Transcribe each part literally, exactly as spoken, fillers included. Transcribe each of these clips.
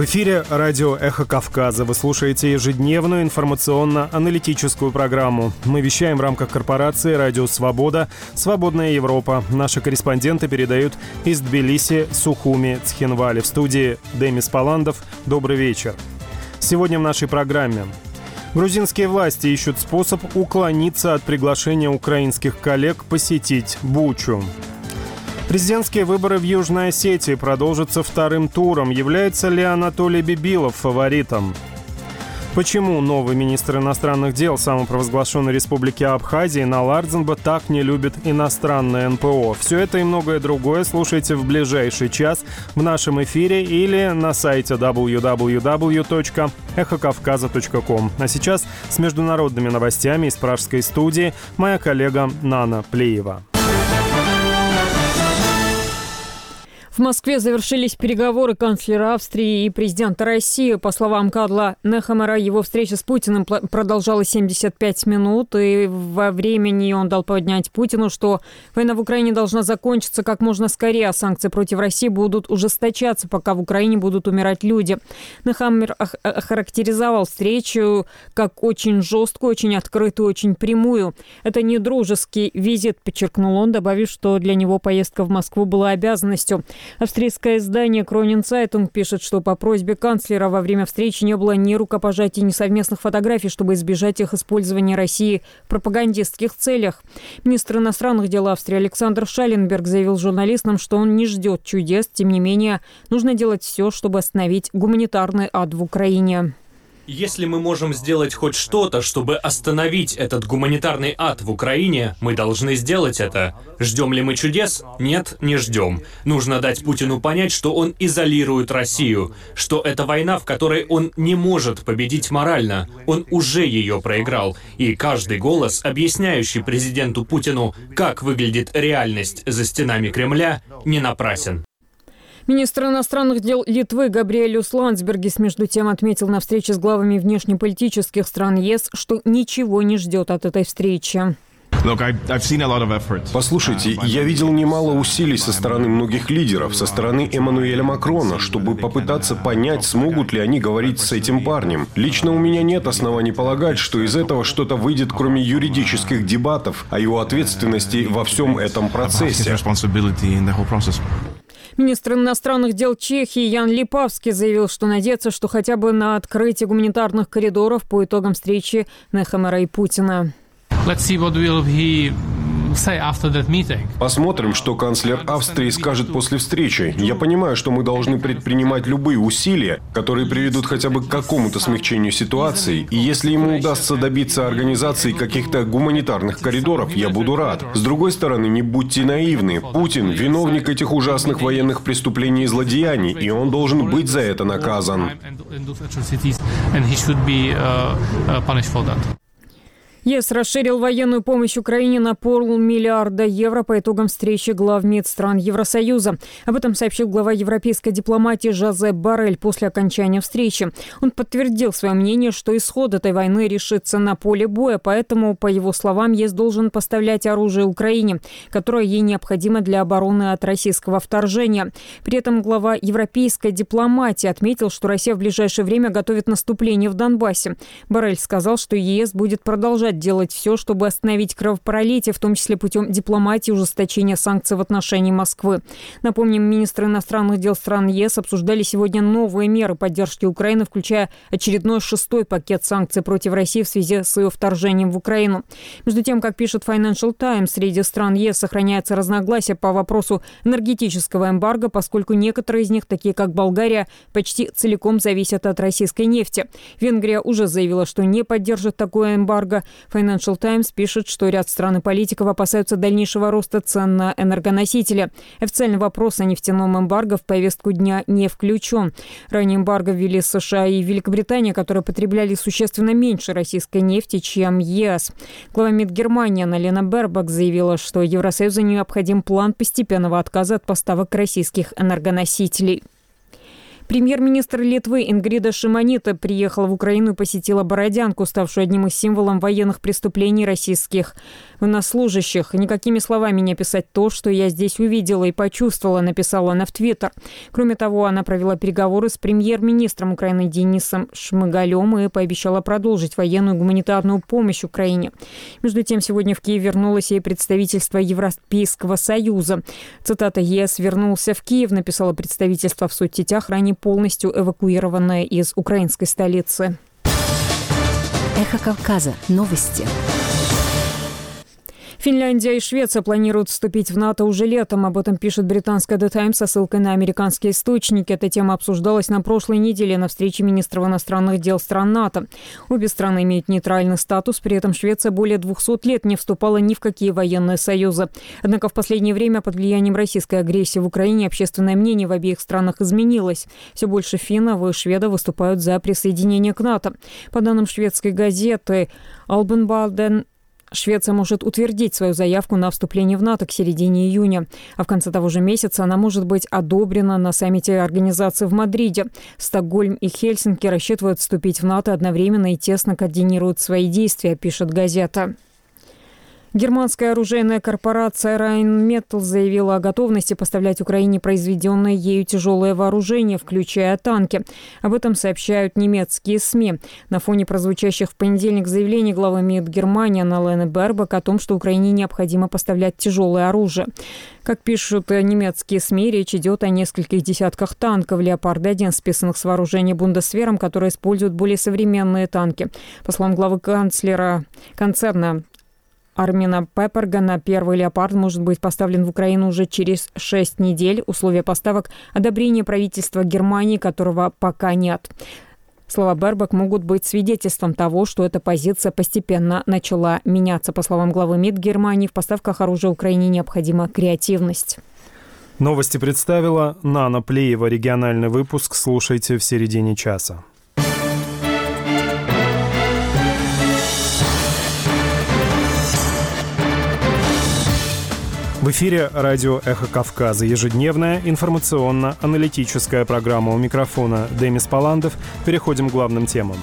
В эфире радио «Эхо Кавказа». Вы слушаете ежедневную информационно-аналитическую программу. Мы вещаем в рамках корпорации «Радио Свобода», «Свободная Европа». Наши корреспонденты передают из Тбилиси, Сухуми, Цхинвали. В студии Демис Паландов. Добрый вечер. Сегодня в нашей программе. Грузинские власти ищут способ уклониться от приглашения украинских коллег посетить Бучу. Президентские выборы в Южной Осетии продолжатся вторым туром. Является ли Анатолий Бибилов фаворитом? Почему новый министр иностранных дел самопровозглашенной республики Абхазии Налардзенба так не любит иностранное эн пэ о? Все это и многое другое слушайте в ближайший час в нашем эфире или на сайте дабл ю дабл ю дабл ю точка эхо кавказа точка ком. А сейчас с международными новостями из пражской студии моя коллега Нана Плеева. В Москве завершились переговоры канцлера Австрии и президента России. По словам Кадла Нехамера, его встреча с Путиным продолжалась семьдесят пять минут, и во времени он дал поднять Путину, что война в Украине должна закончиться как можно скорее, а санкции против России будут ужесточаться, пока в Украине будут умирать люди. Нехамер охарактеризовал встречу как очень жесткую, очень открытую, очень прямую. Это не дружеский визит, подчеркнул он, добавив, что для него поездка в Москву была обязанностью. Австрийское издание «Кронин Цайтунг» пишет, что по просьбе канцлера во время встречи не было ни рукопожатий, ни совместных фотографий, чтобы избежать их использования России в пропагандистских целях. Министр иностранных дел Австрии Александр Шалленберг заявил журналистам, что он не ждет чудес. Тем не менее, нужно делать все, чтобы остановить гуманитарный ад в Украине. Если мы можем сделать хоть что-то, чтобы остановить этот гуманитарный ад в Украине, мы должны сделать это. Ждем ли мы чудес? Нет, не ждем. Нужно дать Путину понять, что он изолирует Россию, что это война, в которой он не может победить морально. Он уже ее проиграл. И каждый голос, объясняющий президенту Путину, как выглядит реальность за стенами Кремля, не напрасен. Министр иностранных дел Литвы Габриэлюс Ландсбергис, между тем, отметил на встрече с главами внешнеполитических стран ЕС, что ничего не ждет от этой встречи. Послушайте, я видел немало усилий со стороны многих лидеров, со стороны Эммануэля Макрона, чтобы попытаться понять, смогут ли они говорить с этим парнем. Лично у меня нет оснований полагать, что из этого что-то выйдет, кроме юридических дебатов о его ответственности во всем этом процессе. Министр иностранных дел Чехии Ян Липавский заявил, что надеется, что хотя бы на открытие гуманитарных коридоров по итогам встречи Нехамера и Путина. Посмотрим, что канцлер Австрии скажет после встречи. Я понимаю, что мы должны предпринимать любые усилия, которые приведут хотя бы к какому-то смягчению ситуации. И если ему удастся добиться организации каких-то гуманитарных коридоров, я буду рад. С другой стороны, не будьте наивны. Путин – виновник этих ужасных военных преступлений и злодеяний, и он должен быть за это наказан. ЕС расширил военную помощь Украине на полмиллиарда евро по итогам встречи глав МИД стран Евросоюза. Об этом сообщил глава европейской дипломатии Жозеп Боррель после окончания встречи. Он подтвердил свое мнение, что исход этой войны решится на поле боя, поэтому, по его словам, ЕС должен поставлять оружие Украине, которое ей необходимо для обороны от российского вторжения. При этом глава европейской дипломатии отметил, что Россия в ближайшее время готовит наступление в Донбассе. Боррель сказал, что ЕС будет продолжать делать все, чтобы остановить кровопролитие, в том числе путем дипломатии и ужесточения санкций в отношении Москвы. Напомним, министры иностранных дел стран ЕС обсуждали сегодня новые меры поддержки Украины, включая очередной шестой пакет санкций против России в связи с ее вторжением в Украину. Между тем, как пишет Financial Times, среди стран ЕС сохраняется разногласие по вопросу энергетического эмбарго, поскольку некоторые из них, такие как Болгария, почти целиком зависят от российской нефти. Венгрия уже заявила, что не поддержит такое эмбарго. Financial Times пишет, что ряд стран и политиков опасаются дальнейшего роста цен на энергоносители. Официальный вопрос о нефтяном эмбарго в повестку дня не включен. Ранее эмбарго ввели США и Великобритания, которые потребляли существенно меньше российской нефти, чем ЕС. Глава МИД Германии Анна-Лена Бербак заявила, что Евросоюзу необходим план постепенного отказа от поставок российских энергоносителей. Премьер-министр Литвы Ингрида Шимонита приехала в Украину и посетила Бородянку, ставшую одним из символов военных преступлений российских военнослужащих. «Никакими словами не описать то, что я здесь увидела и почувствовала», написала она в Твиттер. Кроме того, она провела переговоры с премьер-министром Украины Денисом Шмыгалем и пообещала продолжить военную гуманитарную помощь Украине. Между тем, сегодня в Киев вернулось и представительство Европейского Союза. Цитата: «ЕС вернулся в Киев», написало представительство в соцсетях, ранее полностью эвакуированное из украинской столицы. Эхо Кавказа. Новости. Финляндия и Швеция планируют вступить в НАТО уже летом. Об этом пишет британская The Times со ссылкой на американские источники. Эта тема обсуждалась на прошлой неделе на встрече министров иностранных дел стран НАТО. Обе страны имеют нейтральный статус, при этом Швеция более двухсот лет не вступала ни в какие военные союзы. Однако в последнее время под влиянием российской агрессии в Украине общественное мнение в обеих странах изменилось. Все больше финнов и шведов выступают за присоединение к НАТО. По данным шведской газеты «Албенбалден», Швеция может утвердить свою заявку на вступление в НАТО к середине июня. А в конце того же месяца она может быть одобрена на саммите организации в Мадриде. Стокгольм и Хельсинки рассчитывают вступить в НАТО одновременно и тесно координируют свои действия, пишет газета. Германская оружейная корпорация Rheinmetall заявила о готовности поставлять Украине произведенное ею тяжелое вооружение, включая танки. Об этом сообщают немецкие СМИ. На фоне прозвучащих в понедельник заявлений главы МИД Германии Анналены Бербок о том, что Украине необходимо поставлять тяжелое оружие. Как пишут немецкие СМИ, речь идет о нескольких десятках танков «Леопард один», списанных с вооружения Бундесвером, которые используют более современные танки. По словам главы канцлера концерна Армина Пеппергана, первый «Леопард» может быть поставлен в Украину уже через шесть недель. Условия поставок – одобрение правительства Германии, которого пока нет. Слова Бербок могут быть свидетельством того, что эта позиция постепенно начала меняться. По словам главы МИД Германии, в поставках оружия Украине необходима креативность. Новости представила Нана Плеева. Региональный выпуск слушайте в середине часа. В эфире радио «Эхо Кавказа». Ежедневная информационно-аналитическая программа. У микрофона Демис Паландов. Переходим к главным темам.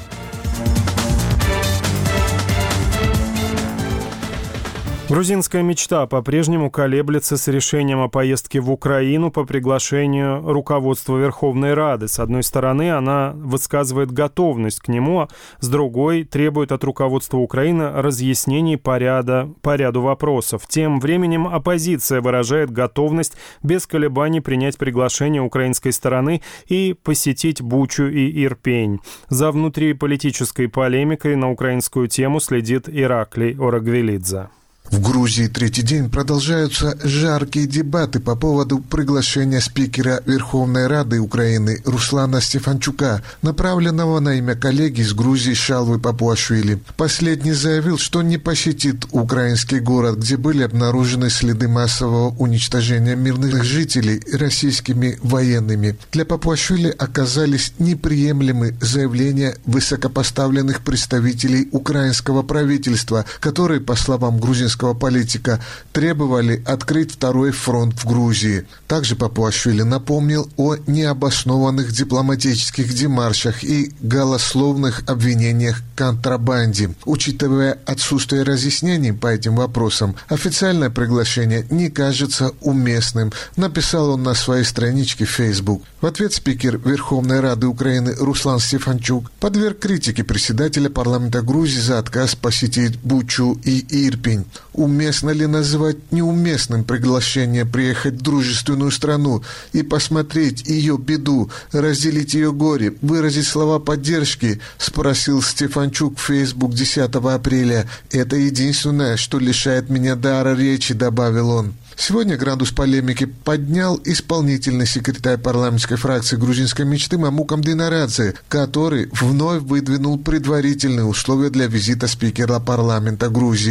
Грузинская мечта по-прежнему колеблется с решением о поездке в Украину по приглашению руководства Верховной Рады. С одной стороны, она высказывает готовность к нему, а с другой требует от руководства Украины разъяснений по ряду, по ряду вопросов. Тем временем оппозиция выражает готовность без колебаний принять приглашение украинской стороны и посетить Бучу и Ирпень. За внутриполитической полемикой на украинскую тему следит Ираклий Орагвелидзе. В Грузии третий день продолжаются жаркие дебаты по поводу приглашения спикера Верховной Рады Украины Руслана Стефанчука, направленного на имя коллеги из Грузии Шалвы Папуашвили. Последний заявил, что не посетит украинский город, где были обнаружены следы массового уничтожения мирных жителей российскими военными. Для Папуашвили оказались неприемлемы заявления высокопоставленных представителей украинского правительства, которые, по словам грузинского политика, требовали открыть второй фронт в Грузии. Также Папуашвили напомнил о необоснованных дипломатических демаршах и голословных обвинениях в контрабанде. Учитывая отсутствие разъяснений по этим вопросам, официальное приглашение не кажется уместным, написал он на своей страничке в Facebook. В ответ спикер Верховной Рады Украины Руслан Стефанчук подверг критике председателя парламента Грузии за отказ посетить Бучу и Ирпень. Уместно ли называть неуместным приглашение приехать в дружественную страну и посмотреть ее беду, разделить ее горе, выразить слова поддержки, спросил Стефанчук в Facebook десятого апреля. «Это единственное, что лишает меня дара речи», добавил он. Сегодня градус полемики поднял исполнительный секретарь парламентской фракции грузинской мечты Мамук Амдинарадзе, который вновь выдвинул предварительные условия для визита спикера парламента Грузии.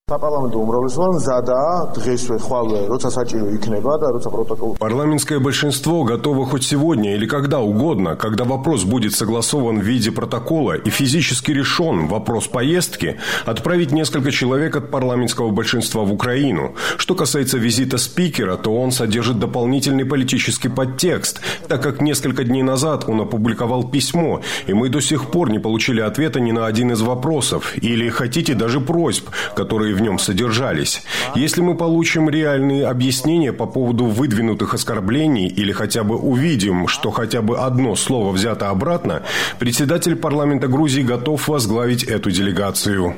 Парламентское большинство готово хоть сегодня или когда угодно, когда вопрос будет согласован в виде протокола и физически решен вопрос поездки, отправить несколько человек от парламентского большинства в Украину. Что касается визита спикера, то он содержит дополнительный политический подтекст, так как несколько дней назад он опубликовал письмо, и мы до сих пор не получили ответа ни на один из вопросов, или, хотите, даже просьб, которые в нем содержались. Если мы получим реальные объяснения по поводу выдвинутых оскорблений или хотя бы увидим, что хотя бы одно слово взято обратно, председатель парламента Грузии готов возглавить эту делегацию.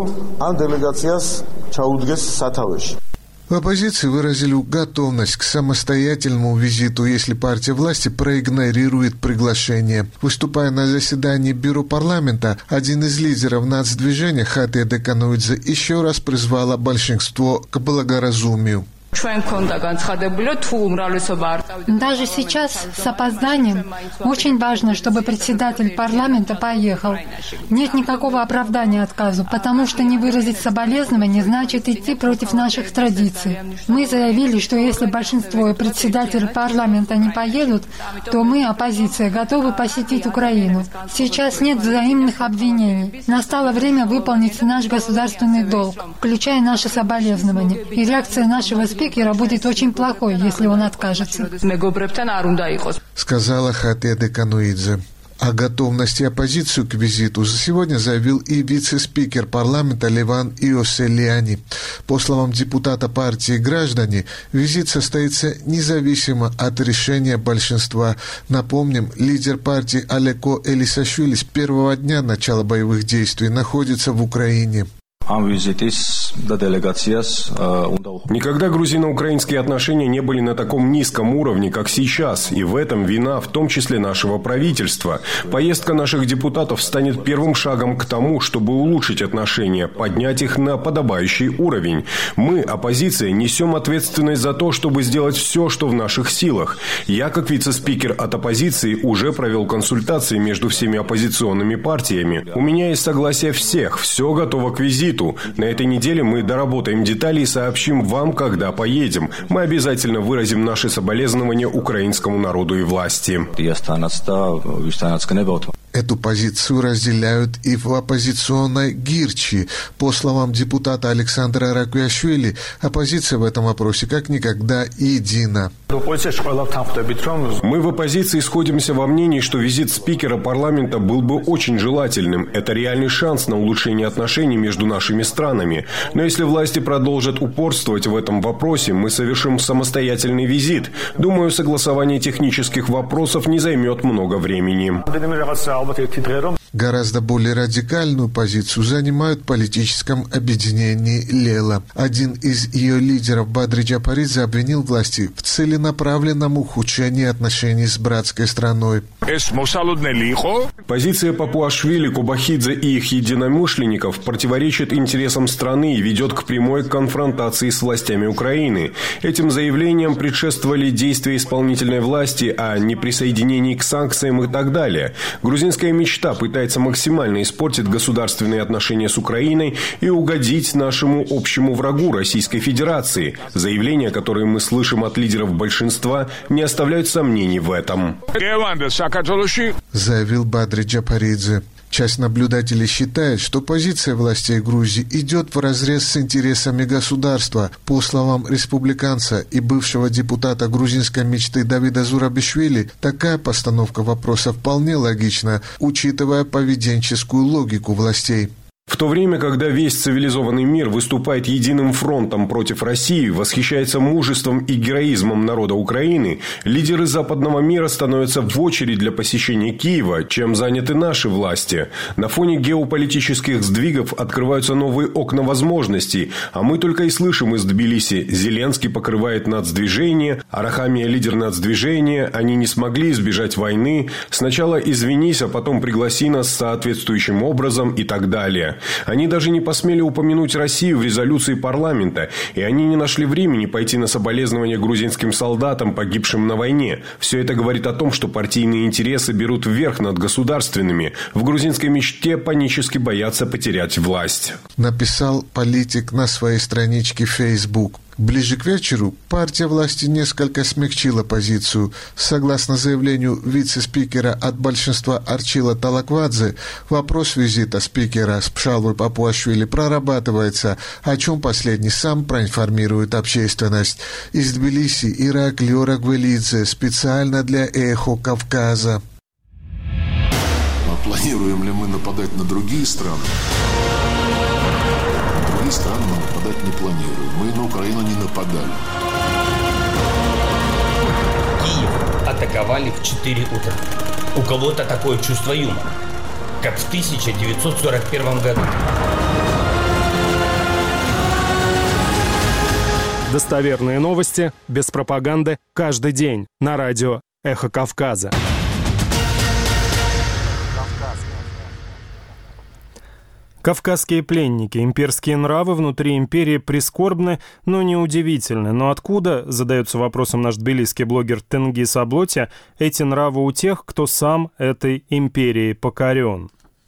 В оппозиции выразили готовность к самостоятельному визиту, если партия власти проигнорирует приглашение. Выступая на заседании Бюро парламента, один из лидеров нацдвижения Хатия Декануидзе еще раз призвала большинство к благоразумию. Даже сейчас, с опозданием, очень важно, чтобы председатель парламента поехал. Нет никакого оправдания отказу, потому что не выразить соболезнования значит идти против наших традиций. Мы заявили, что если большинство и председатель парламента не поедут, то мы, оппозиция, готовы посетить Украину. Сейчас нет взаимных обвинений. Настало время выполнить наш государственный долг, включая наши соболезнования. И реакция нашего спикера Спикера будет очень плохой, если он откажется, сказала Хатия Декануидзе. О готовности оппозицию к визиту за сегодня заявил и вице-спикер парламента Леван Иоселиани. По словам депутата партии «Граждане», визит состоится независимо от решения большинства. Напомним, лидер партии Алеко Элисашвили с первого дня начала боевых действий находится в Украине. Никогда грузино-украинские отношения не были на таком низком уровне, как сейчас, и в этом вина в том числе нашего правительства. Поездка наших депутатов станет первым шагом к тому, чтобы улучшить отношения, поднять их на подобающий уровень. Мы, оппозиция, несем ответственность за то, чтобы сделать все, что в наших силах. Я, как вице-спикер от оппозиции, уже провел консультации между всеми оппозиционными партиями. У меня есть согласие всех, все готово к визиту. На этой неделе мы доработаем детали и сообщим вам, когда поедем. Мы обязательно выразим наши соболезнования украинскому народу и власти. Эту позицию разделяют и в оппозиционной Гирчи. По словам депутата Александра Ракуяшвили, оппозиция в этом вопросе как никогда едина. Мы в оппозиции сходимся во мнении, что визит спикера парламента был бы очень желательным. Это реальный шанс на улучшение отношений между нашими странами. Но если власти продолжат упорствовать в этом вопросе, мы совершим самостоятельный визит. Думаю, согласование технических вопросов не займет много времени. Гораздо более радикальную позицию занимают в политическом объединении Лела. Один из ее лидеров Бадри Джапаридзе обвинил власти в целенаправленном ухудшении отношений с братской страной. Позиция Папуашвили, Кобахидзе и их единомышленников противоречит интересам страны и ведет к прямой конфронтации с властями Украины. Этим заявлениям предшествовали действия исполнительной власти о неприсоединении к санкциям и так далее. Грузинская мечта пытается максимально испортить государственные отношения с Украиной и угодить нашему общему врагу Российской Федерации. Заявления, которые мы слышим от лидеров большинства, не оставляют сомнений в этом. Заявил Бадри Джапаридзе. Часть наблюдателей считает, что позиция властей Грузии идет вразрез с интересами государства. По словам республиканца и бывшего депутата грузинской мечты Давида Зурабишвили, такая постановка вопроса вполне логична, учитывая поведенческую логику властей. В то время, когда весь цивилизованный мир выступает единым фронтом против России, восхищается мужеством и героизмом народа Украины, лидеры западного мира становятся в очередь для посещения Киева, чем заняты наши власти. На фоне геополитических сдвигов открываются новые окна возможностей, а мы только и слышим из Тбилиси: Зеленский покрывает нацдвижение, Арахамия – лидер нацдвижения, они не смогли избежать войны, сначала извинись, а потом пригласи нас соответствующим образом и так далее. Они даже не посмели упомянуть Россию в резолюции парламента, и они не нашли времени пойти на соболезнования грузинским солдатам, погибшим на войне. Все это говорит о том, что партийные интересы берут вверх над государственными. В грузинской мечте панически боятся потерять власть. Написал политик на своей страничке в Facebook. Ближе к вечеру партия власти несколько смягчила позицию. Согласно заявлению вице-спикера от большинства Арчила Талаквадзе, вопрос визита спикера с Пшалвой Папуашвили прорабатывается, о чем последний сам проинформирует общественность. Из Тбилиси Ираклий Орагвелидзе специально для «Эхо Кавказа». Планируем ли мы нападать на другие страны? На другие страны мы нападать не планируем. Мы на Украину не нападали. Киев атаковали в четыре утра. У кого-то такое чувство юмора, как в тысяча девятьсот сорок первом году. Достоверные новости, без пропаганды, каждый день на радио «Эхо Кавказа». Кавказские пленники, имперские нравы внутри империи прискорбны, но неудивительны. Но откуда, задается вопросом наш тбилисский блогер Тенгиз Аблотя, эти нравы у тех, кто сам этой империей покорен?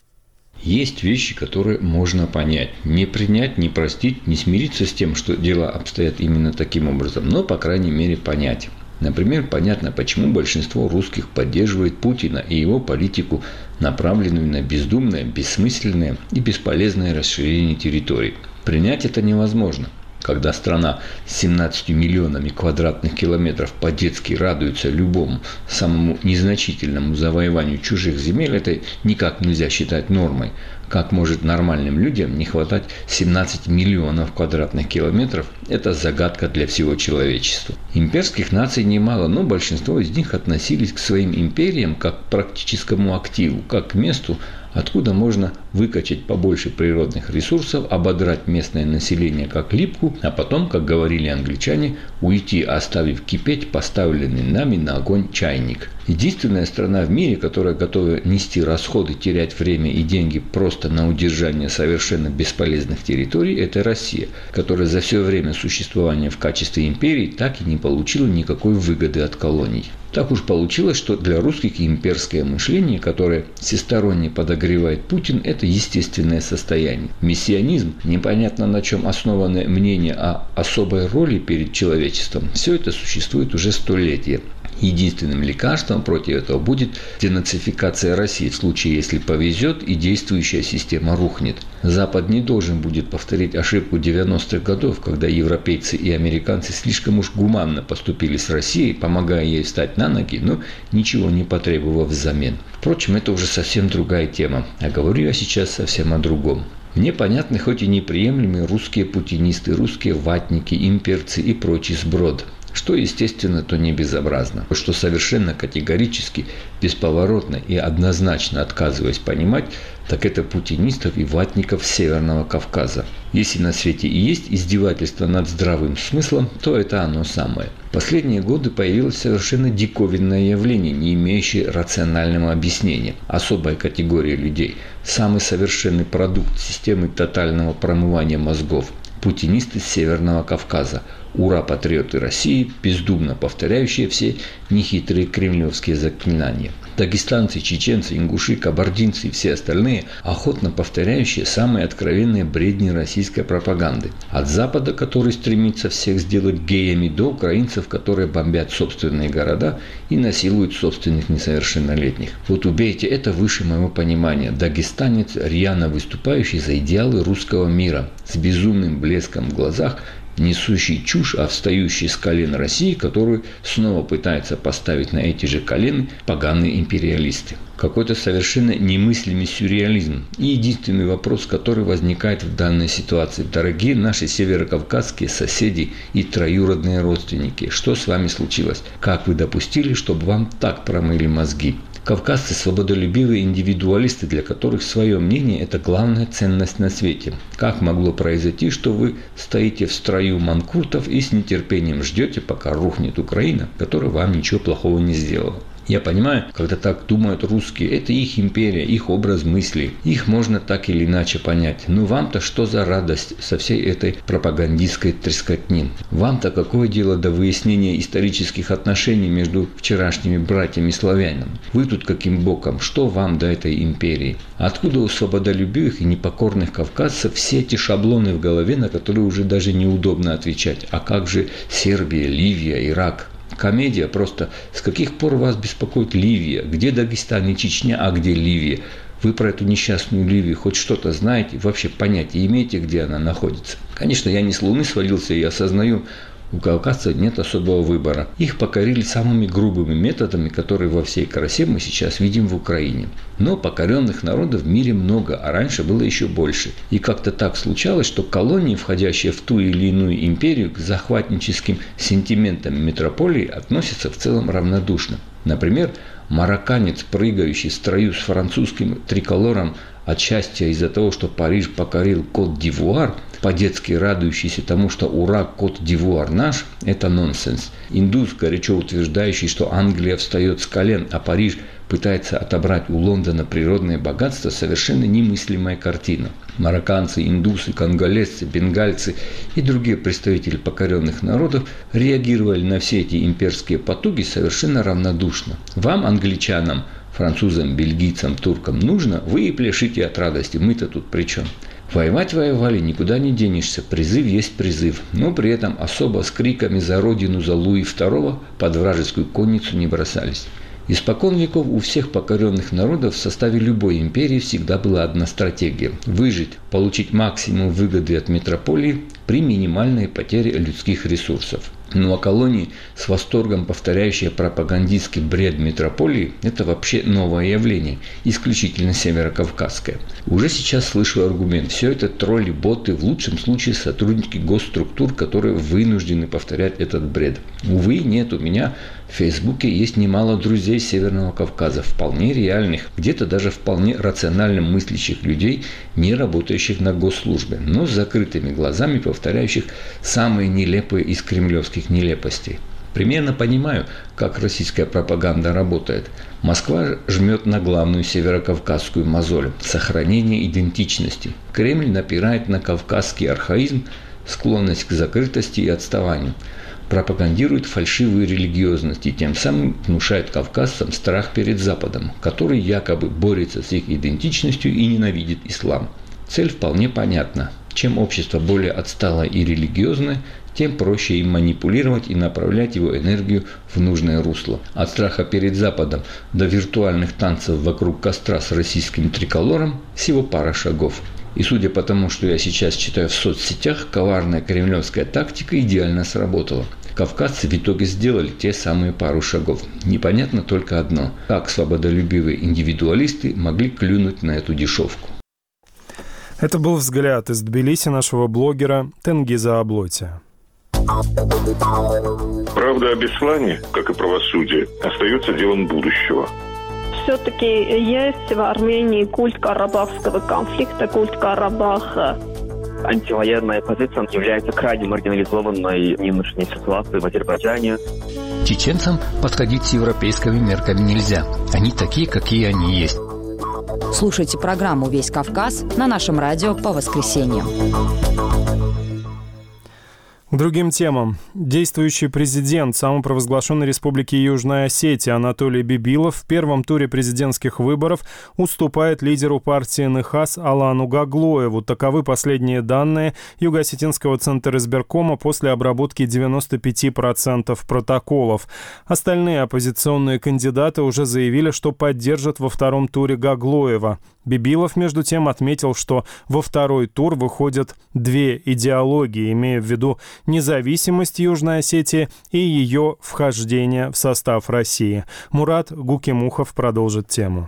Есть вещи, которые можно понять. Не принять, не простить, не смириться с тем, что дела обстоят именно таким образом, но, по крайней мере, понять. Например, понятно, почему большинство русских поддерживает Путина и его политику, направленную на бездумное, бессмысленное и бесполезное расширение территорий. Принять это невозможно. Когда страна с семнадцатью миллионами квадратных километров по-детски радуется любому самому незначительному завоеванию чужих земель, это никак нельзя считать нормой. Как может нормальным людям не хватать семнадцати миллионов квадратных километров? Это загадка для всего человечества. Имперских наций немало, но большинство из них относились к своим империям как к практическому активу, как к месту, откуда можно выкачать побольше природных ресурсов, ободрать местное население как липку, а потом, как говорили англичане, уйти, оставив кипеть поставленный нами на огонь чайник. Единственная страна в мире, которая готова нести расходы, терять время и деньги просто на удержание совершенно бесполезных территорий, это Россия, которая за все время существования в качестве империи так и не получила никакой выгоды от колоний. Так уж получилось, что для русских имперское мышление, которое всесторонне подогревает Путин, это естественное состояние. Мессианизм, непонятно на чем основанное мнение о особой роли перед человечеством, все это существует уже столетия. Единственным лекарством против этого будет денацификация России в случае, если повезет и действующая система рухнет. Запад не должен будет повторить ошибку девяностых годов, когда европейцы и американцы слишком уж гуманно поступили с Россией, помогая ей встать на ноги, но ничего не потребовав взамен. Впрочем, это уже совсем другая тема, а говорю я сейчас совсем о другом. Мне понятны хоть и неприемлемые русские путинисты, русские ватники, имперцы и прочий сброд. Что естественно, то не безобразно. Что совершенно категорически, бесповоротно и однозначно отказываясь понимать, так это путинистов и ватников Северного Кавказа. Если на свете и есть издевательство над здравым смыслом, то это оно самое. В последние годы появилось совершенно диковинное явление, не имеющее рационального объяснения. Особая категория людей, самый совершенный продукт системы тотального промывания мозгов. Путинисты с Северного Кавказа. Ура, патриоты России, бездумно повторяющие все нехитрые кремлевские заклинания. Дагестанцы, чеченцы, ингуши, кабардинцы и все остальные, охотно повторяющие самые откровенные бредни российской пропаганды. От Запада, который стремится всех сделать геями, до украинцев, которые бомбят собственные города и насилуют собственных несовершеннолетних. Вот убейте, это выше моего понимания. Дагестанец, рьяно выступающий за идеалы русского мира, с безумным блеском в глазах, несущий чушь, а встающий с колен России, которую снова пытаются поставить на эти же колены поганые империалисты. Какой-то совершенно немыслимый сюрреализм. И единственный вопрос, который возникает в данной ситуации. Дорогие наши северокавказские соседи и троюродные родственники, что с вами случилось? Как вы допустили, чтобы вам так промыли мозги? Кавказцы – свободолюбивые индивидуалисты, для которых свое мнение – это главная ценность на свете. Как могло произойти, что вы стоите в строю манкуртов и с нетерпением ждете, пока рухнет Украина, которая вам ничего плохого не сделала? Я понимаю, когда так думают русские, это их империя, их образ мысли. Их можно так или иначе понять. Но вам-то что за радость со всей этой пропагандистской трескотни? Вам-то какое дело до выяснения исторических отношений между вчерашними братьями-славянами? Вы тут каким боком? Что вам до этой империи? Откуда у свободолюбивых и непокорных кавказцев все эти шаблоны в голове, на которые уже даже неудобно отвечать? А как же Сербия, Ливия, Ирак? Комедия просто. С каких пор вас беспокоит Ливия? Где Дагестан и Чечня, а где Ливия? Вы про эту несчастную Ливию хоть что-то знаете? Вообще понятия имеете, где она находится? Конечно, я не с Луны свалился и осознаю, у кавказцев нет особого выбора. Их покорили самыми грубыми методами, которые во всей красе мы сейчас видим в Украине. Но покоренных народов в мире много, а раньше было еще больше. И как-то так случалось, что колонии, входящие в ту или иную империю, к захватническим сентиментам метрополии относятся в целом равнодушно. Например, марокканец, прыгающий в строю с французским триколором от счастья из-за того, что Париж покорил Кот-д'Ивуар, по-детски радующийся тому, что ура, Кот-д'Ивуар наш, это нонсенс. Индус, горячо утверждающий, что Англия встает с колен, а Париж пытается отобрать у Лондона природное богатство, совершенно немыслимая картина. Марокканцы, индусы, конголезцы, бенгальцы и другие представители покоренных народов реагировали на все эти имперские потуги совершенно равнодушно. Вам, англичанам, французам, бельгийцам, туркам нужно, вы и пляшите от радости, мы-то тут при чем? Воевать воевали, никуда не денешься, призыв есть призыв, но при этом особо с криками за родину, за Луи второго под вражескую конницу не бросались. Испокон веков у всех покоренных народов в составе любой империи всегда была одна стратегия – выжить, получить максимум выгоды от метрополии при минимальной потере людских ресурсов. Ну а колонии, с восторгом повторяющие пропагандистский бред метрополии, это вообще новое явление, исключительно северокавказское. Уже сейчас слышу аргумент: все это тролли, боты, в лучшем случае сотрудники госструктур, которые вынуждены повторять этот бред. Увы, нет, у меня в Фейсбуке есть немало друзей Северного Кавказа, вполне реальных, где-то даже вполне рационально мыслящих людей, не работающих на госслужбе, но с закрытыми глазами повторяющих самые нелепые из кремлевских нелепостей. Примерно понимаю, как российская пропаганда работает. Москва жмет на главную северокавказскую мозоль – сохранение идентичности. Кремль напирает на кавказский архаизм, склонность к закрытости и отставанию. Пропагандирует фальшивую религиозность и тем самым внушает кавказцам страх перед Западом, который якобы борется с их идентичностью и ненавидит ислам. Цель вполне понятна. Чем общество более отсталое и религиозное, тем проще им манипулировать и направлять его энергию в нужное русло. От страха перед Западом до виртуальных танцев вокруг костра с российским триколором всего пара шагов. И судя по тому, что я сейчас читаю в соцсетях, коварная кремлевская тактика идеально сработала. Кавказцы в итоге сделали те самые пару шагов. Непонятно только одно: как свободолюбивые индивидуалисты могли клюнуть на эту дешевку. Это был взгляд из Тбилиси нашего блогера Тенгиза Аблотия. Правда о Беслане, как и правосудие, остается делом будущего. Все-таки есть в Армении культ карабахского конфликта, культ Карабаха. Антивоенная позиция является крайне маргинализованной в нынешней ситуации в Азербайджане. Чеченцам подходить с европейскими мерками нельзя. Они такие, какие они есть. Слушайте программу «Весь Кавказ» на нашем радио по воскресеньям. К другим темам. Действующий президент самопровозглашенной республики Южная Осетия Анатолий Бибилов в первом туре президентских выборов уступает лидеру партии НХАС Алану Гаглоеву. Таковы последние данные Юго-Осетинского центра избиркома после обработки девяноста пяти процентов протоколов. Остальные оппозиционные кандидаты уже заявили, что поддержат во втором туре Гаглоева. Бибилов, между тем, отметил, что во второй тур выходят две идеологии, имея в виду независимость Южной Осетии и ее вхождение в состав России. Мурат Гукимухов продолжит тему.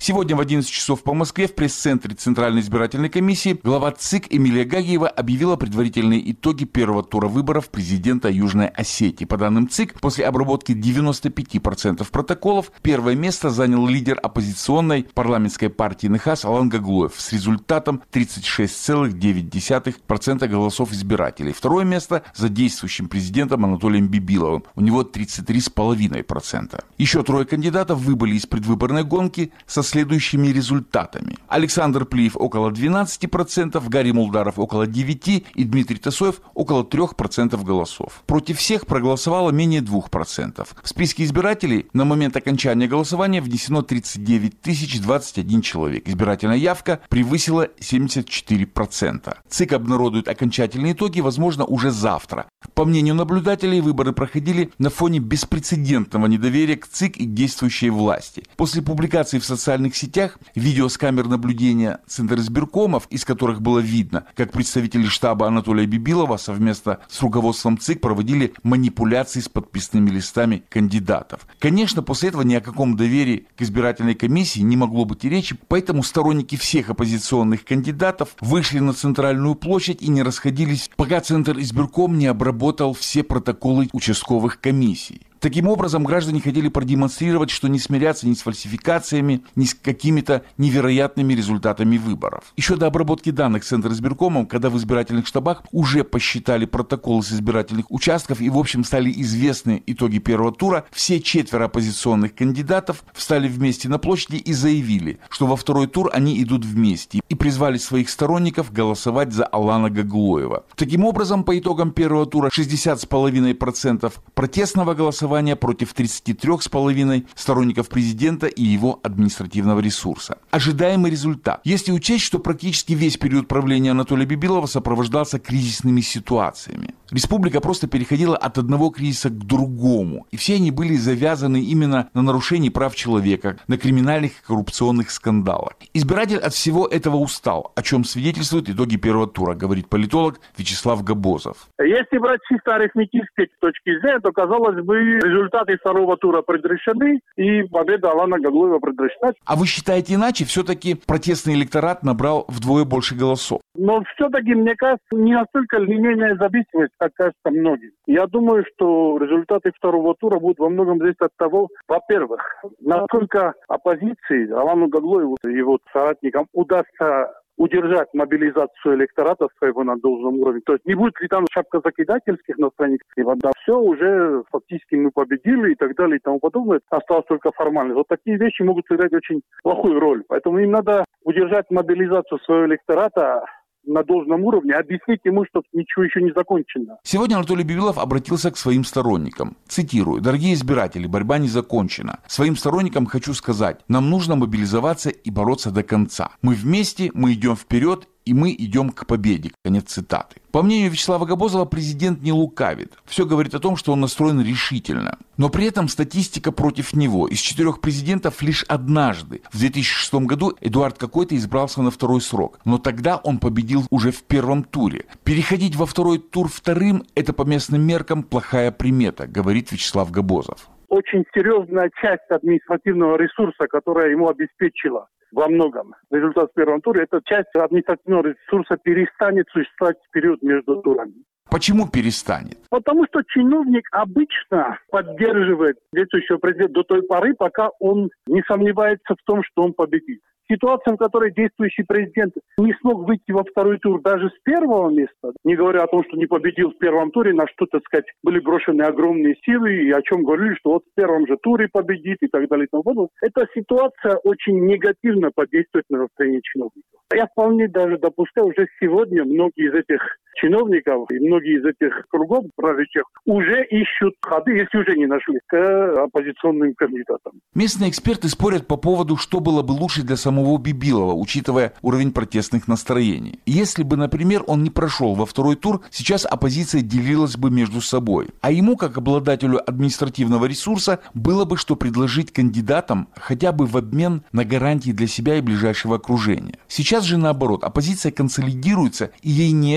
Сегодня в одиннадцать часов по Москве в пресс-центре Центральной избирательной комиссии глава ЦИК Эмилия Гагиева объявила предварительные итоги первого тура выборов президента Южной Осетии. По данным ЦИК, после обработки девяноста пяти процентов протоколов первое место занял лидер оппозиционной парламентской партии НХАС Алан Гаглоев с результатом тридцать шесть целых девять десятых процента голосов избирателей. Второе место за действующим президентом Анатолием Бибиловым. У него тридцать три целых пять десятых процента. Еще трое кандидатов выбыли из предвыборной гонки со следующими результатами. Александр Плиев около двенадцати процентов, Гарри Мулдаров около девяти процентов и Дмитрий Тасоев около трёх процентов голосов. Против всех проголосовало менее двух процентов. В списке избирателей на момент окончания голосования внесено тридцать девять тысяч двадцать один человек. Избирательная явка превысила семьдесят четыре процента. ЦИК обнародует окончательные итоги, возможно, уже завтра. По мнению наблюдателей, выборы проходили на фоне беспрецедентного недоверия к ЦИК и действующей власти. После публикации в социальных сетях видео с камер наблюдения Центризбиркомов, из которых было видно, как представители штаба Анатолия Бибилова совместно с руководством ЦИК проводили манипуляции с подписными листами кандидатов. Конечно, после этого ни о каком доверии к избирательной комиссии не могло быть и речи, поэтому сторонники всех оппозиционных кандидатов вышли на центральную площадь и не расходились, пока Центризбирком не обработал все протоколы участковых комиссий. Таким образом, граждане хотели продемонстрировать, что не смирятся ни с фальсификациями, ни с какими-то невероятными результатами выборов. Еще до обработки данных Центризбиркомом, когда в избирательных штабах уже посчитали протоколы с избирательных участков и, в общем, стали известны итоги первого тура, все четверо оппозиционных кандидатов встали вместе на площади и заявили, что во второй тур они идут вместе, и призвали своих сторонников голосовать за Алана Гаглоева. Таким образом, по итогам первого тура шестьдесят целых пять десятых процента протестного голосования против тридцати трёх целых пяти десятых сторонников президента и его административного ресурса. Ожидаемый результат. Если учесть, что практически весь период правления Анатолия Бибилова сопровождался кризисными ситуациями. Республика просто переходила от одного кризиса к другому, и все они были завязаны именно на нарушении прав человека, на криминальных и коррупционных скандалах. Избиратель от всего этого устал, о чем свидетельствуют итоги первого тура, говорит политолог Вячеслав Габозов. Если брать чисто арифметической точки зрения, то, казалось бы, результаты второго тура предрешены, и победа Алана Гаглоева предрешена. А вы считаете иначе? Все-таки протестный электорат набрал вдвое больше голосов. Но все-таки, мне кажется, не настолько линейная зависимость, как кажется многим. Я думаю, что результаты второго тура будут во многом зависеть от того, во-первых, насколько оппозиции, Алану Гаглоеву и его соратникам удастся удержать мобилизацию электората своего на должном уровне. То есть не будет ли там шапкозакидательских настроений, и вот, да, все, уже фактически мы победили и так далее и тому подобное. Осталось только формальность. Вот такие вещи могут сыграть очень плохую роль. Поэтому им надо удержать мобилизацию своего электората на должном уровне, объяснить ему, что ничего еще не закончено. Сегодня Анатолий Бибилов обратился к своим сторонникам. Цитирую: «Дорогие избиратели, борьба не закончена. Своим сторонникам хочу сказать, нам нужно мобилизоваться и бороться до конца. Мы вместе, мы идем вперед, и мы идем к победе». Конец цитаты. По мнению Вячеслава Габозова, президент не лукавит. Все говорит о том, что он настроен решительно. Но при этом статистика против него. Из четырех президентов лишь однажды, в две тысячи шестом году, Эдуард Какой-то избрался на второй срок. Но тогда он победил уже в первом туре. Переходить во второй тур вторым – это по местным меркам плохая примета, говорит Вячеслав Габозов. Очень серьезная часть административного ресурса, которая ему обеспечила во многом результат в первом туре, эта часть административного ресурса перестанет существовать в период между турами. Почему перестанет? Потому что чиновник обычно поддерживает действующего президента до той поры, пока он не сомневается в том, что он победит. Ситуация, в которой действующий президент не смог выйти во второй тур даже с первого места, не говоря о том, что не победил в первом туре, на что, так сказать, были брошены огромные силы, и о чем говорили, что вот в первом же туре победит и так далее и тому подобное. Эта ситуация очень негативно подействует на настроение чиновников. Я вполне даже допускаю, уже сегодня многие из этих чиновников и многие из этих кругов правящих уже ищут ходы, если уже не нашли, к оппозиционным кандидатам. Местные эксперты спорят по поводу, что было бы лучше для самого Бибилова, учитывая уровень протестных настроений. Если бы, например, он не прошел во второй тур, сейчас оппозиция делилась бы между собой. А ему, как обладателю административного ресурса, было бы что предложить кандидатам хотя бы в обмен на гарантии для себя и ближайшего окружения. Сейчас же наоборот, оппозиция консолидируется, и ей не о чем разговаривать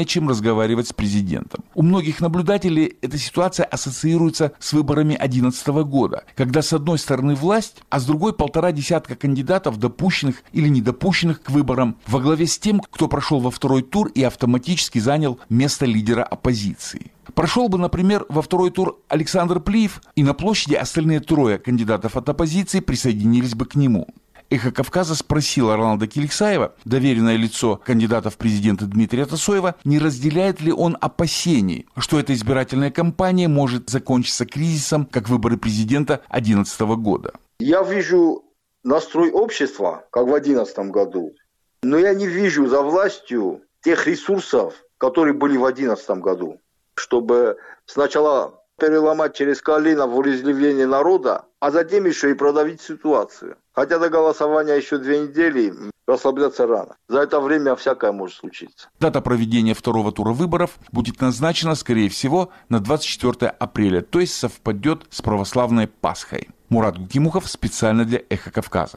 разговаривать с президентом. У многих наблюдателей эта ситуация ассоциируется с выборами две тысячи одиннадцатого года, когда с одной стороны власть, а с другой полтора десятка кандидатов, допущенных или недопущенных к выборам, во главе с тем, кто прошел во второй тур и автоматически занял место лидера оппозиции. Прошел бы, например, во второй тур Александр Плиев, и на площади остальные трое кандидатов от оппозиции присоединились бы к нему. «Эхо Кавказа» спросила Роналда Киликсаева, доверенное лицо кандидата в президенты Дмитрия Тасоева, не разделяет ли он опасений, что эта избирательная кампания может закончиться кризисом, как выборы президента две тысячи одиннадцатого года. Я вижу настрой общества, как в две тысячи одиннадцатом году, но я не вижу за властью тех ресурсов, которые были в две тысячи одиннадцатом году, чтобы сначала переломать через колено волеизъявление народа, а затем еще и продавить ситуацию. Хотя до голосования еще две недели, расслабляться рано. За это время всякое может случиться. Дата проведения второго тура выборов будет назначена, скорее всего, на двадцать четвёртое апреля, то есть совпадет с православной Пасхой. Мурат Гукимухов специально для «Эхо Кавказа».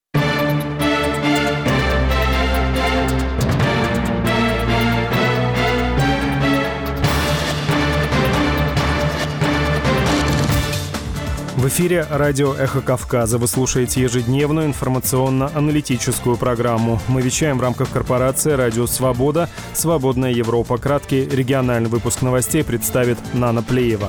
В эфире радио «Эхо Кавказа». Вы слушаете ежедневную информационно-аналитическую программу. Мы вещаем в рамках корпорации «Радио Свобода», «Свободная Европа». Краткий региональный выпуск новостей представит Нана Плеева.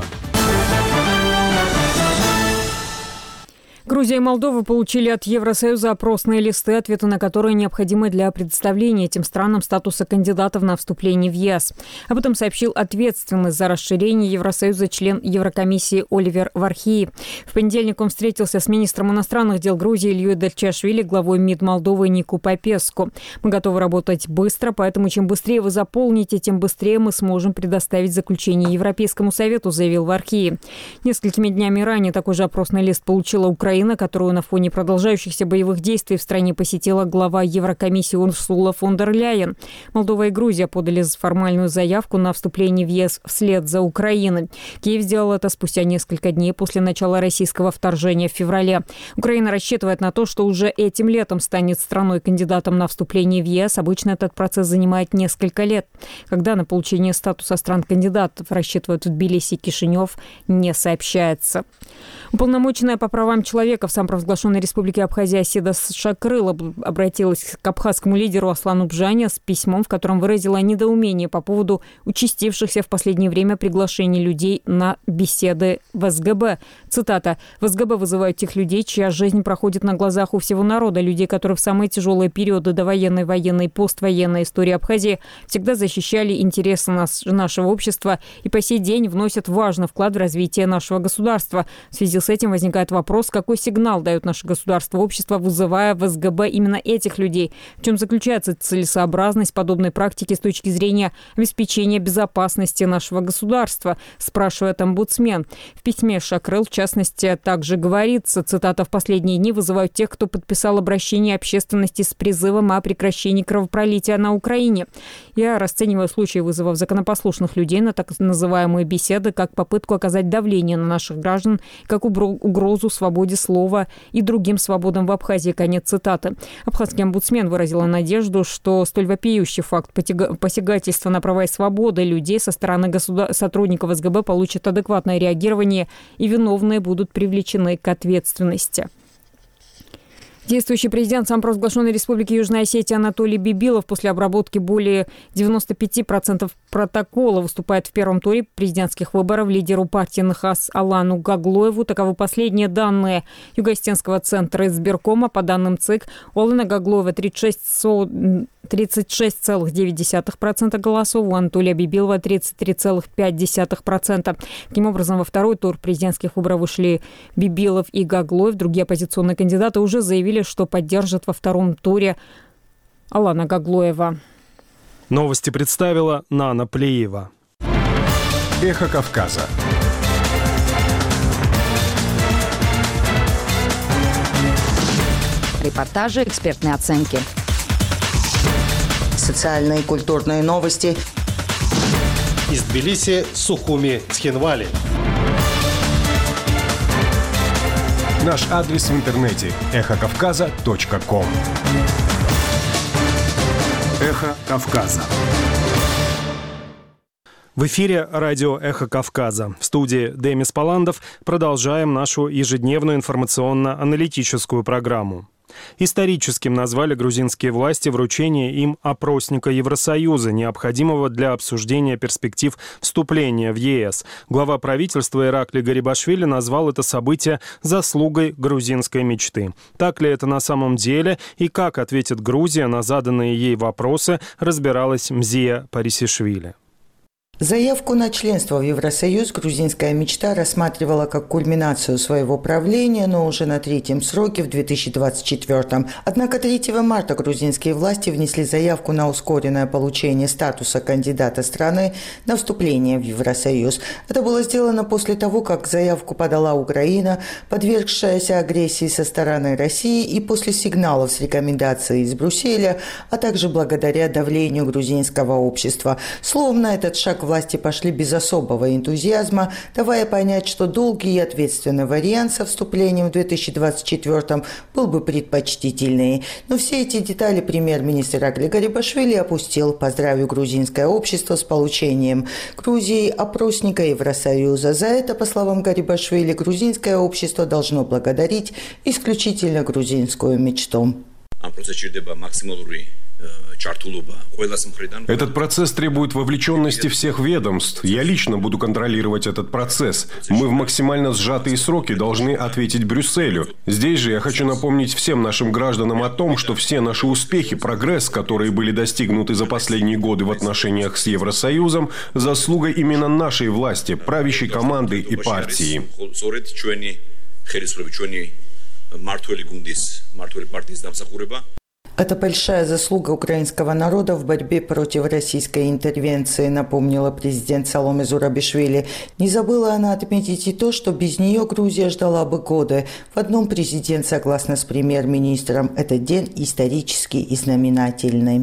Грузия и Молдова получили от Евросоюза опросные листы, ответы на которые необходимы для предоставления этим странам статуса кандидатов на вступление в ЕС. Об этом сообщил ответственный за расширение Евросоюза член Еврокомиссии Оливер Вархеи. В понедельник он встретился с министром иностранных дел Грузии Ильей Дальчашвили, главой МИД Молдовы Нику Попеску. «Мы готовы работать быстро, поэтому чем быстрее вы заполните, тем быстрее мы сможем предоставить заключение Европейскому Совету», заявил Вархеи. Несколькими днями ранее такой же опросный лист получила Украина, которую на фоне продолжающихся боевых действий в стране посетила глава Еврокомиссии Урсула фон дер Ляйен. Молдова и Грузия подали формальную заявку на вступление в ЕС вслед за Украиной. Киев сделал это спустя несколько дней после начала российского вторжения в феврале. Украина рассчитывает на то, что уже этим летом станет страной-кандидатом на вступление в ЕС. Обычно этот процесс занимает несколько лет. Когда на получение статуса стран-кандидатов рассчитывают в Тбилиси и Кишинев, не сообщается. Уполномоченная по правам человека в самопровозглашенной республике Абхазия Седа Шакрыл обратилась к абхазскому лидеру Аслану Бжане с письмом, в котором выразила недоумение по поводу участившихся в последнее время приглашений людей на беседы в СГБ. Цитата. «В СГБ вызывают тех людей, чья жизнь проходит на глазах у всего народа, людей, которые в самые тяжелые периоды довоенной, военной и поствоенной истории Абхазии всегда защищали интересы нас, нашего общества и по сей день вносят важный вклад в развитие нашего государства. В связи с этим возникает вопрос, какой сигнал дает наше государство, общество, вызывая в СГБ именно этих людей? В чем заключается целесообразность подобной практики с точки зрения обеспечения безопасности нашего государства?» спрашивает омбудсмен. В письме Шакрыл, в частности, также говорится, цитата, «В последние дни вызывают тех, кто подписал обращение общественности с призывом о прекращении кровопролития на Украине. Я расцениваю случаи вызовов законопослушных людей на так называемые беседы как попытку оказать давление на наших граждан, как угрозу свободе слова и другим свободам в Абхазии». Конец цитаты. Абхазский омбудсмен выразила надежду, что столь вопиющий факт посягательства на права и свободы людей со стороны государ... сотрудников СГБ получит адекватное реагирование и виновные будут привлечены к ответственности. Действующий президент самопровозглашенной республики Южная Осетия Анатолий Бибилов после обработки более девяноста пяти процентов протокола выступает в первом туре президентских выборов лидеру партии НХАС Алану Гаглоеву. Таковы последние данные Юго-Осетинского центра избиркома. По данным ЦИК, у Алана Гаглоева тридцать шесть целых девять десятых процента голосов, у Анатолия Бибилова тридцать три целых пять десятых процента. Таким образом, во второй тур президентских выборов вышли Бибилов и Гаглоев. Другие оппозиционные кандидаты уже заявили, что поддержат во втором туре Алана Гаглоева. Новости представила Нана Плеева. Эхо Кавказа. Репортажи, экспертные оценки. Социальные и культурные новости. Из Тбилиси, Сухуми, Цхинвали. Наш адрес в интернете – эхо кавказа точка ком. Эхо Кавказа. В эфире радио «Эхо Кавказа». В студии Демис Паландов. Продолжаем нашу ежедневную информационно-аналитическую программу. Историческим назвали грузинские власти вручение им опросника Евросоюза, необходимого для обсуждения перспектив вступления в ЕС. Глава правительства Ираклий Гарибашвили назвал это событие заслугой грузинской мечты. Так ли это на самом деле и как ответит Грузия на заданные ей вопросы, разбиралась Мзия Парисишвили. Заявку на членство в Евросоюз грузинская мечта рассматривала как кульминацию своего правления, но уже на третьем сроке в две тысячи двадцать четвёртом. Однако третьего марта грузинские власти внесли заявку на ускоренное получение статуса кандидата страны на вступление в Евросоюз. Это было сделано после того, как заявку подала Украина, подвергшаяся агрессии со стороны России, и после сигналов с рекомендацией из Брюсселя, а также благодаря давлению грузинского общества. Словом, на этот шаг власти пошли без особого энтузиазма, давая понять, что долгий и ответственный вариант со вступлением в две тысячи двадцать четвёртом был бы предпочтительнее. Но все эти детали премьер-министр Ираклий Гарибашвили опустил, поздравив грузинское общество с получением Грузии опросника Евросоюза. За это, по словам Гарибашвили, грузинское общество должно благодарить исключительно грузинскую мечту. Этот процесс требует вовлеченности всех ведомств. Я лично буду контролировать этот процесс. Мы в максимально сжатые сроки должны ответить Брюсселю. Здесь же я хочу напомнить всем нашим гражданам о том, что все наши успехи, прогресс, которые были достигнуты за последние годы в отношениях с Евросоюзом, заслуга именно нашей власти, правящей команды и партии. Это большая заслуга украинского народа в борьбе против российской интервенции, напомнила президент Саломе Зурабишвили. Не забыла она отметить и то, что без нее Грузия ждала бы годы. В одном президент, согласно с премьер-министром, этот день исторический и знаменательный.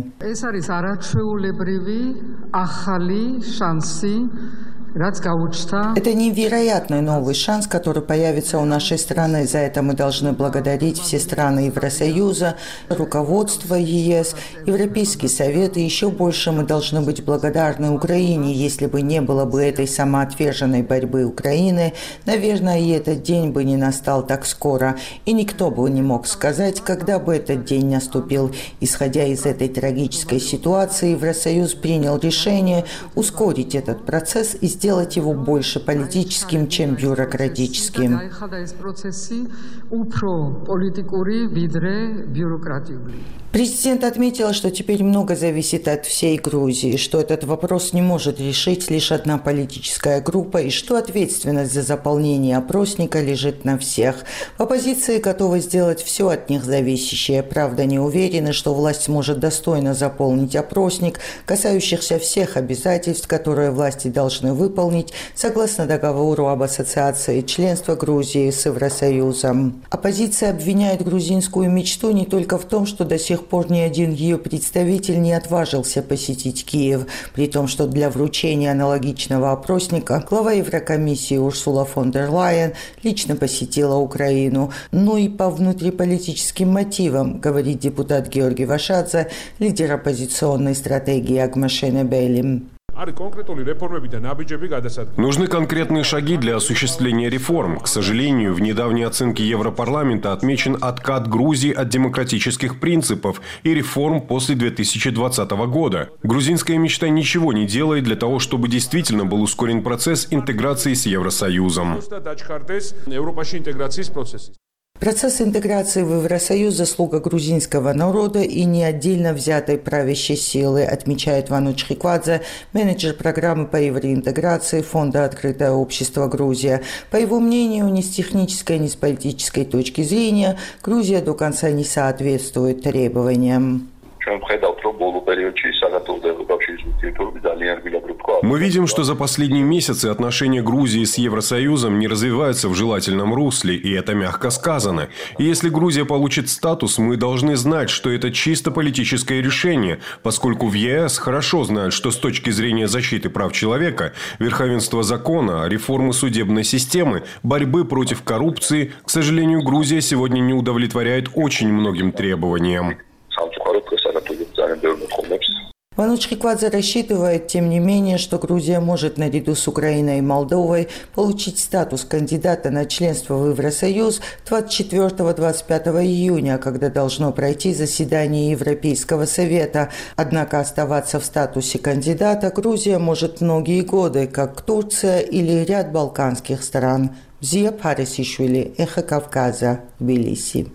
Это невероятный новый шанс, который появится у нашей страны. За это мы должны благодарить все страны Евросоюза, руководство ЕС, Европейский совет, и еще больше мы должны быть благодарны Украине. Если бы не было бы этой самоотверженной борьбы Украины, наверное, и этот день бы не настал так скоро. И никто бы не мог сказать, когда бы этот день наступил. Исходя из этой трагической ситуации, Евросоюз принял решение ускорить этот процесс и сделать сделать его больше политическим, чем бюрократическим. Президент отметил, что теперь много зависит от всей Грузии, что этот вопрос не может решить лишь одна политическая группа и что ответственность за заполнение опросника лежит на всех. В оппозиции готовы сделать все от них зависящее. Правда, не уверены, что власть сможет достойно заполнить опросник, касающихся всех обязательств, которые власти должны выполнить согласно договору об ассоциации членства Грузии с Евросоюзом. Оппозиция обвиняет грузинскую мечту не только в том, что до сих пор ни один ее представитель не отважился посетить Киев, при том, что для вручения аналогичного опросника глава Еврокомиссии Урсула фон дер Лайен лично посетила Украину. Но и по внутриполитическим мотивам, говорит депутат Георгий Вашадзе, лидер оппозиционной стратегии Агмашене Белим. Нужны конкретные шаги для осуществления реформ. К сожалению, в недавней оценке Европарламента отмечен откат Грузии от демократических принципов и реформ после две тысячи двадцатого года. Грузинская мечта ничего не делает для того, чтобы действительно был ускорен процесс интеграции с Евросоюзом. Процесс интеграции в Евросоюз – заслуга грузинского народа и не отдельно взятой правящей силы, отмечает Вануч Хиквадзе, менеджер программы по евроинтеграции Фонда «Открытое общество Грузия». По его мнению, ни с технической, ни с политической точки зрения Грузия до конца не соответствует требованиям. Мы видим, что за последние месяцы отношения Грузии с Евросоюзом не развиваются в желательном русле, и это мягко сказано. И если Грузия получит статус, мы должны знать, что это чисто политическое решение, поскольку в ЕС хорошо знают, что с точки зрения защиты прав человека, верховенства закона, реформы судебной системы, борьбы против коррупции, к сожалению, Грузия сегодня не удовлетворяет очень многим требованиям. Мануч Хиквадзе рассчитывает, тем не менее, что Грузия может наряду с Украиной и Молдовой получить статус кандидата на членство в Евросоюз двадцать четвёртого — двадцать пятого июня, когда должно пройти заседание Европейского совета. Однако оставаться в статусе кандидата Грузия может многие годы, как Турция или ряд балканских стран. Зия Парисишвили, Эхо Кавказа, Тбилиси.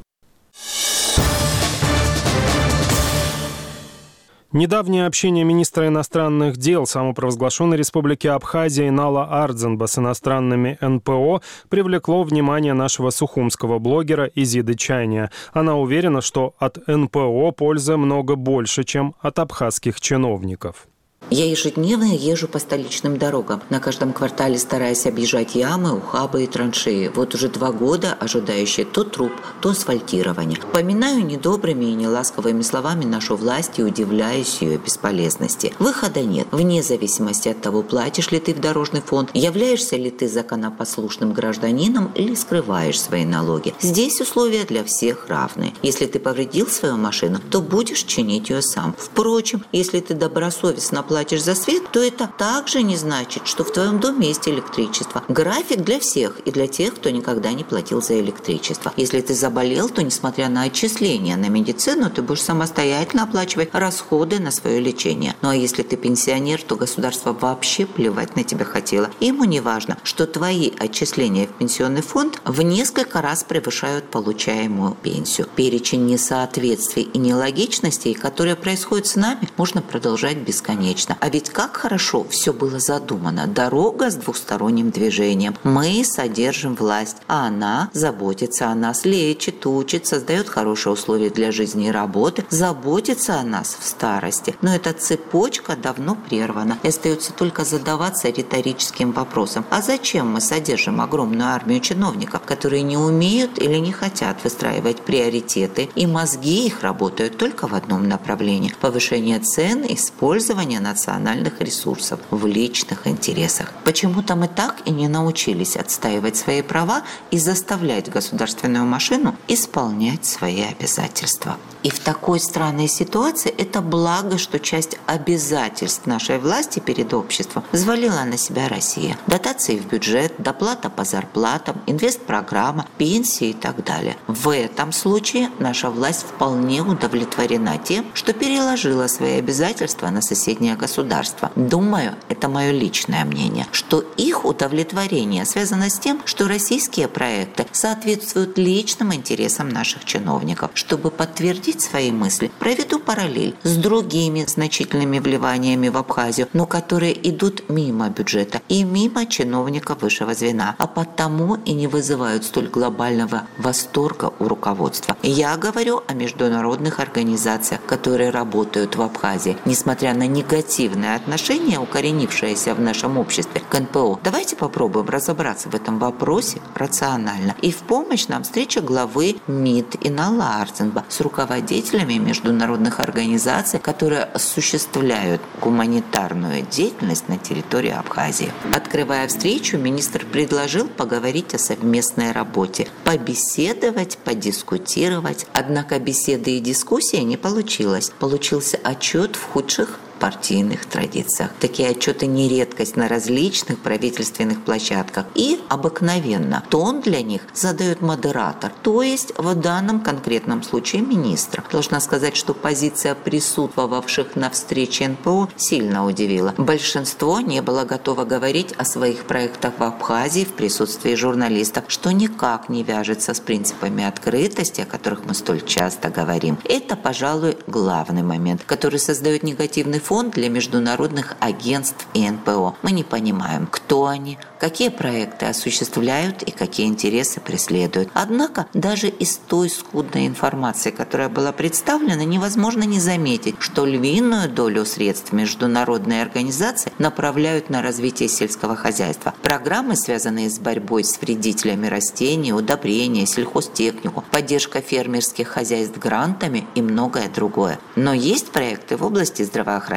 Недавнее общение министра иностранных дел самопровозглашенной республики Абхазия Инала Ардзенба с иностранными эн пэ о привлекло внимание нашего сухумского блогера Изиды Чайния. Она уверена, что от эн пэ о пользы много больше, чем от абхазских чиновников. Я ежедневно езжу по столичным дорогам, на каждом квартале стараясь объезжать ямы, ухабы и траншеи. Вот уже два года ожидающие то труб, то асфальтирование. Поминаю недобрыми и неласковыми словами нашу власть и удивляюсь ее бесполезности. Выхода нет. Вне зависимости от того, платишь ли ты в дорожный фонд, являешься ли ты законопослушным гражданином или скрываешь свои налоги. Здесь условия для всех равны. Если ты повредил свою машину, то будешь чинить ее сам. Впрочем, если ты добросовестно платишь платишь за свет, то это также не значит, что в твоем доме есть электричество. График для всех и для тех, кто никогда не платил за электричество. Если ты заболел, то, несмотря на отчисления на медицину, ты будешь самостоятельно оплачивать расходы на свое лечение. Ну а если ты пенсионер, то государство вообще плевать на тебя хотело. Ему не важно, что твои отчисления в пенсионный фонд в несколько раз превышают получаемую пенсию. Перечень несоответствий и нелогичностей, которые происходят с нами, можно продолжать бесконечно. А ведь как хорошо все было задумано. Дорога с двухсторонним движением. Мы содержим власть, а она заботится о нас, лечит, учит, создает хорошие условия для жизни и работы, заботится о нас в старости. Но эта цепочка давно прервана. И остается только задаваться риторическим вопросом. А зачем мы содержим огромную армию чиновников, которые не умеют или не хотят выстраивать приоритеты, и мозги их работают только в одном направлении – повышение цен, использование национальных ресурсов в личных интересах. Почему-то мы так и не научились отстаивать свои права и заставлять государственную машину исполнять свои обязательства. И в такой странной ситуации это благо, что часть обязательств нашей власти перед обществом взвалила на себя Россия. Дотации в бюджет, доплата по зарплатам, инвестпрограмма, пенсии и так далее. В этом случае наша власть вполне удовлетворена тем, что переложила свои обязательства на соседнее государство. Думаю, это мое личное мнение, что их удовлетворение связано с тем, что российские проекты соответствуют личным интересам наших чиновников. Чтобы подтвердить свои мысли, проведу параллель с другими значительными вливаниями в Абхазию, но которые идут мимо бюджета и мимо чиновников высшего звена, а потому и не вызывают столь глобального восторга у руководства. Я говорю о международных организациях, которые работают в Абхазии, несмотря на негативное отношение, укоренившееся в нашем обществе к эн пэ о. Давайте попробуем разобраться в этом вопросе рационально. И в помощь нам встреча главы МИД Инала Ардзенба с руководителями международных организаций, которые осуществляют гуманитарную деятельность на территории Абхазии. Открывая встречу, министр предложил поговорить о совместной работе, побеседовать, подискутировать. Однако беседы и дискуссии не получилось. Получился отчет в худших партийных традициях. Такие отчеты не редкость на различных правительственных площадках. И обыкновенно тон для них задает модератор, то есть в данном конкретном случае министр. Должна сказать, что позиция присутствовавших на встрече эн пэ о сильно удивила. Большинство не было готово говорить о своих проектах в Абхазии в присутствии журналистов, что никак не вяжется с принципами открытости, о которых мы столь часто говорим. Это, пожалуй, главный момент, который создает негативный фонд для международных агентств и эн пэ о. Мы не понимаем, кто они, какие проекты осуществляют и какие интересы преследуют. Однако даже из той скудной информации, которая была представлена, невозможно не заметить, что львиную долю средств международные организации направляют на развитие сельского хозяйства. Программы, связанные с борьбой с вредителями растений, удобрения, сельхозтехнику, поддержка фермерских хозяйств грантами и многое другое. Но есть проекты в области здравоохранения,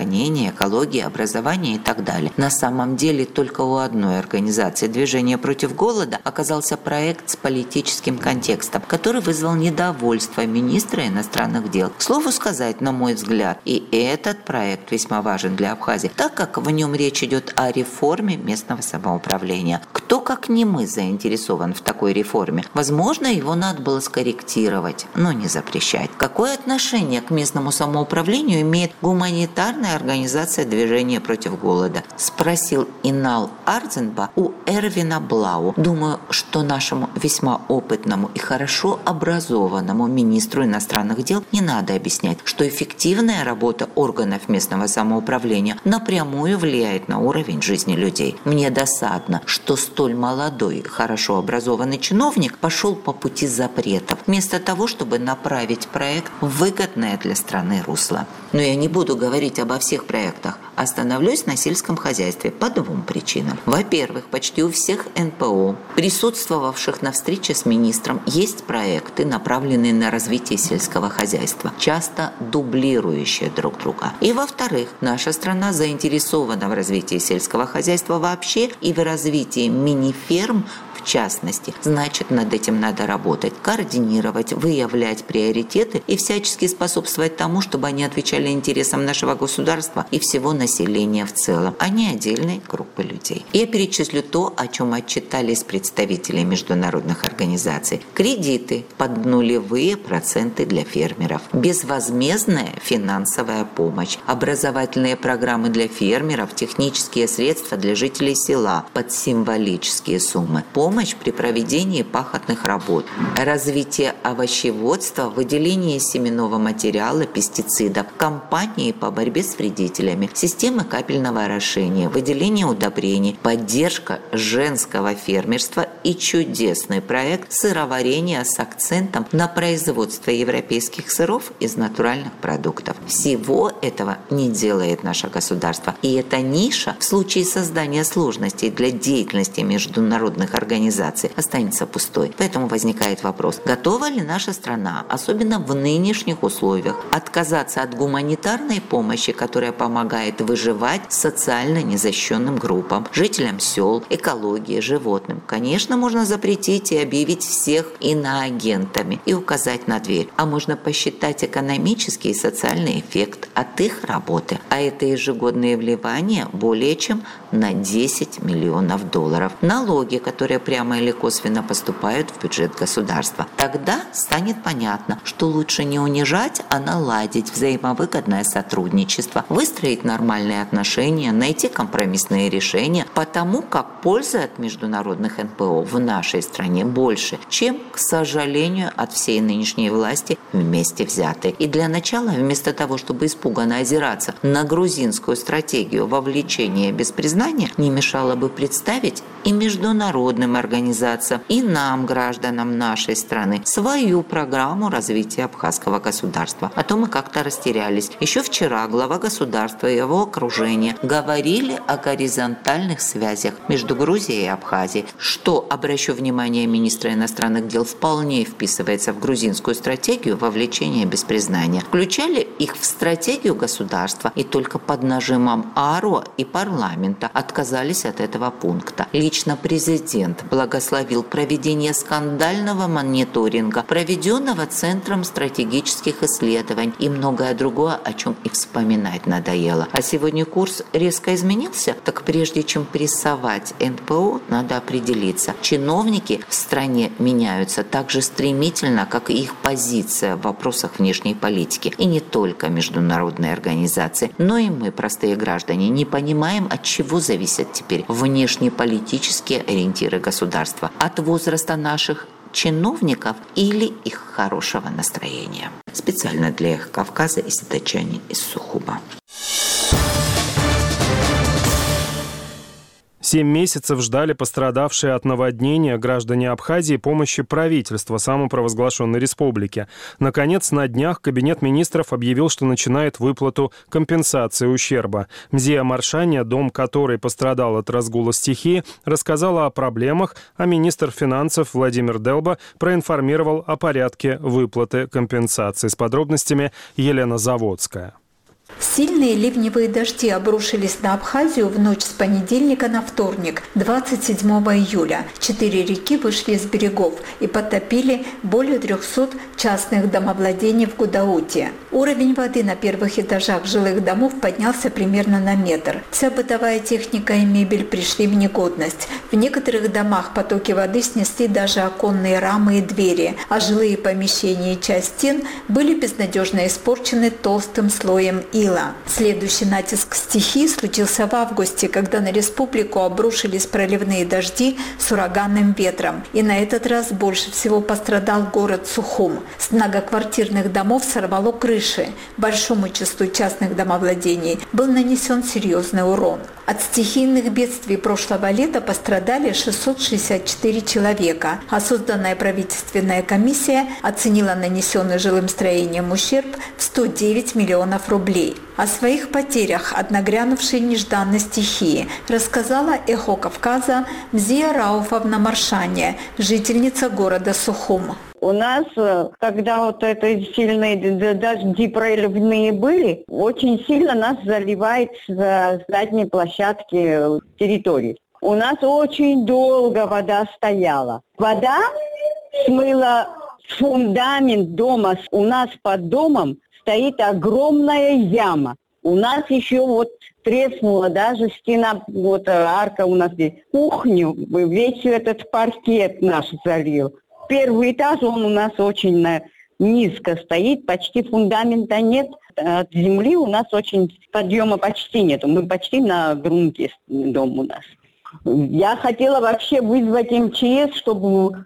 здравоохранения, экологии, образования и так далее. На самом деле только у одной организации «Движение против голода» оказался проект с политическим контекстом, который вызвал недовольство министра иностранных дел. К слову сказать, на мой взгляд, и этот проект весьма важен для Абхазии, так как в нем речь идет о реформе местного самоуправления. Кто, как не мы, заинтересован в такой реформе? Возможно, его надо было скорректировать, но не запрещать. Какое отношение к местному самоуправлению имеет гуманитарная организация «Движение против голода»? Спросил Инал Арзенба у Эрвина Блау. Думаю, что нашему весьма опытному и хорошо образованному министру иностранных дел не надо объяснять, что эффективная работа органов местного самоуправления напрямую влияет на уровень жизни людей. Мне досадно, что столь молодой, хорошо образованный чиновник пошел по пути запретов, вместо того, чтобы направить проект в выгодное для страны русло. Но я не буду говорить обо всех проектах. Остановлюсь на сельском хозяйстве по двум причинам. Во-первых, почти у всех эн пэ о, присутствовавших на встрече с министром, есть проекты, направленные на развитие сельского хозяйства, часто дублирующие друг друга. И во-вторых, наша страна заинтересована в развитии сельского хозяйства вообще и в развитии мини-ферм в частности. Значит, над этим надо работать, координировать, выявлять приоритеты и всячески способствовать тому, чтобы они отвечали интересам нашего государства и всего населения в целом, а не отдельной группы людей. Я перечислю то, о чем отчитались представители международных организаций. Кредиты под нулевые проценты для фермеров, безвозмездная финансовая помощь, образовательные программы для фермеров, технические средства для жителей села под символические суммы, помощь при проведении пахотных работ, развитие овощеводства, выделение семенного материала, пестицидов, кампании по борьбе с вредителями, системы капельного орошения, выделение удобрений, поддержка женского фермерства и чудесный проект сыроварения с акцентом на производство европейских сыров из натуральных продуктов. Всего этого не делает наше государство. И эта ниша в случае создания сложностей для деятельности международных организаций останется пустой. Поэтому возникает вопрос, готова ли наша страна, особенно в нынешних условиях, отказаться от гуманитарной помощи, которая помогает выживать социально незащищенным группам, жителям сел, экологии, животным. Конечно, можно запретить и объявить всех иноагентами и указать на дверь. А можно посчитать экономический и социальный эффект от их работы. А это ежегодные вливания более чем на десять миллионов долларов. Налоги, которые прямо или косвенно поступают в бюджет государства. Тогда станет понятно, что лучше не унижать, а наладить взаимовыгодное сотрудничество, выстроить нормальные отношения, найти компромиссные решения, потому как пользы от международных эн пэ о в нашей стране больше, чем, к сожалению, от всей нынешней власти вместе взятой. И для начала, вместо того, чтобы испуганно озираться на грузинскую стратегию вовлечения без признания, не мешало бы представить и международным организациям, и нам, гражданам нашей страны, свою программу развития абхазского государства. А то мы как-то растерялись. Еще вчера глава государства и его окружение говорили о горизонтальных связях между Грузией и Абхазией, что, обращу внимание министра иностранных дел, вполне вписывается в грузинскую стратегию вовлечения без признания. Включали их в стратегию государства и только под нажимом АРО и парламента отказались от этого пункта. Лично президент благословил проведение скандального мониторинга, проведенного Центром стратегических исследований и многое другое, о чем и вспоминать надоело. А сегодня курс резко изменился, так прежде чем прессовать эн пэ о, надо определиться. Чиновники в стране меняются так же стремительно, как и их позиция в вопросах внешней политики. И не только международные организации, но и мы, простые граждане, не понимаем, от чего зависят теперь внешнеполитические ориентиры государства. От возраста наших чиновников или их хорошего настроения. Специально для Эхо Кавказа из Дачани из Сухума. Семь месяцев ждали пострадавшие от наводнения граждане Абхазии помощи правительства самопровозглашенной республики. Наконец, на днях Кабинет министров объявил, что начинает выплату компенсации ущерба. Мзия Маршаня, дом которой пострадал от разгула стихии, рассказала о проблемах, а министр финансов Владимир Делба проинформировал о порядке выплаты компенсации. С подробностями Елена Заводская. Сильные ливневые дожди обрушились на Абхазию в ночь с понедельника на вторник, двадцать седьмого июля. Четыре реки вышли из берегов и потопили более трехсот частных домовладений в Гудауте. Уровень воды на первых этажах жилых домов поднялся примерно на метр. Вся бытовая техника и мебель пришли в негодность. В некоторых домах потоки воды снесли даже оконные рамы и двери, а жилые помещения и часть стен были безнадежно испорчены толстым слоем ила. Следующий натиск стихии случился в августе, когда на республику обрушились проливные дожди с ураганным ветром. И на этот раз больше всего пострадал город Сухум. С многоквартирных домов сорвало крыши. Большому числу частных домовладений был нанесен серьезный урон. От стихийных бедствий прошлого лета пострадали шестьсот шестьдесят четыре человека, а созданная правительственная комиссия оценила нанесенный жилым строениям ущерб в сто девять миллионов рублей. О своих потерях от нагрянувшей нежданной стихии рассказала «Эхо Кавказа» Мзия Рауфовна Маршане, жительница города Сухум. У нас, когда вот это сильные дожди проливные были, очень сильно нас заливает с задней площадки территории. У нас очень долго вода стояла. Вода смыла фундамент дома. У нас под домом стоит огромная яма. У нас еще вот треснула даже стена, вот арка у нас здесь. Кухню, весь этот паркет наш залил. Первый этаж, он у нас очень низко стоит, почти фундамента нет. От земли у нас очень подъема почти нету. Мы почти на грунте дом у нас. Я хотела вообще вызвать эм че эс, чтобы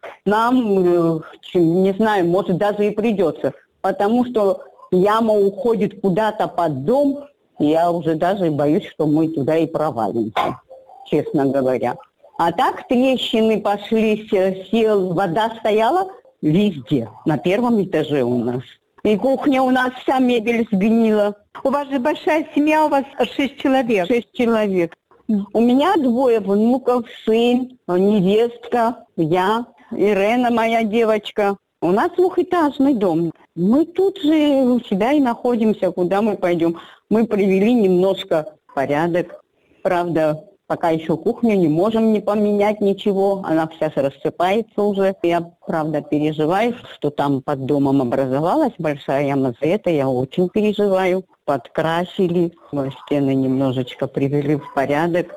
нам, не знаю, может даже и придется. Потому что яма уходит куда-то под дом, я уже даже боюсь, что мы туда и провалимся, честно говоря. А так трещины пошли, сел, вода стояла везде, на первом этаже у нас. И кухня у нас вся мебель сгнила. У вас же большая семья, у вас шесть человек. Шесть человек. У меня двое внуков, сын, невестка, я, Ирена, моя девочка. У нас двухэтажный дом. Мы тут же у себя и находимся, куда мы пойдем. Мы привели немножко порядок. Правда, пока еще кухню не можем не поменять ничего. Она вся рассыпается уже. Я, правда, переживаю, что там под домом образовалась большая яма. За это я очень переживаю. Подкрасили, стены немножечко привели в порядок.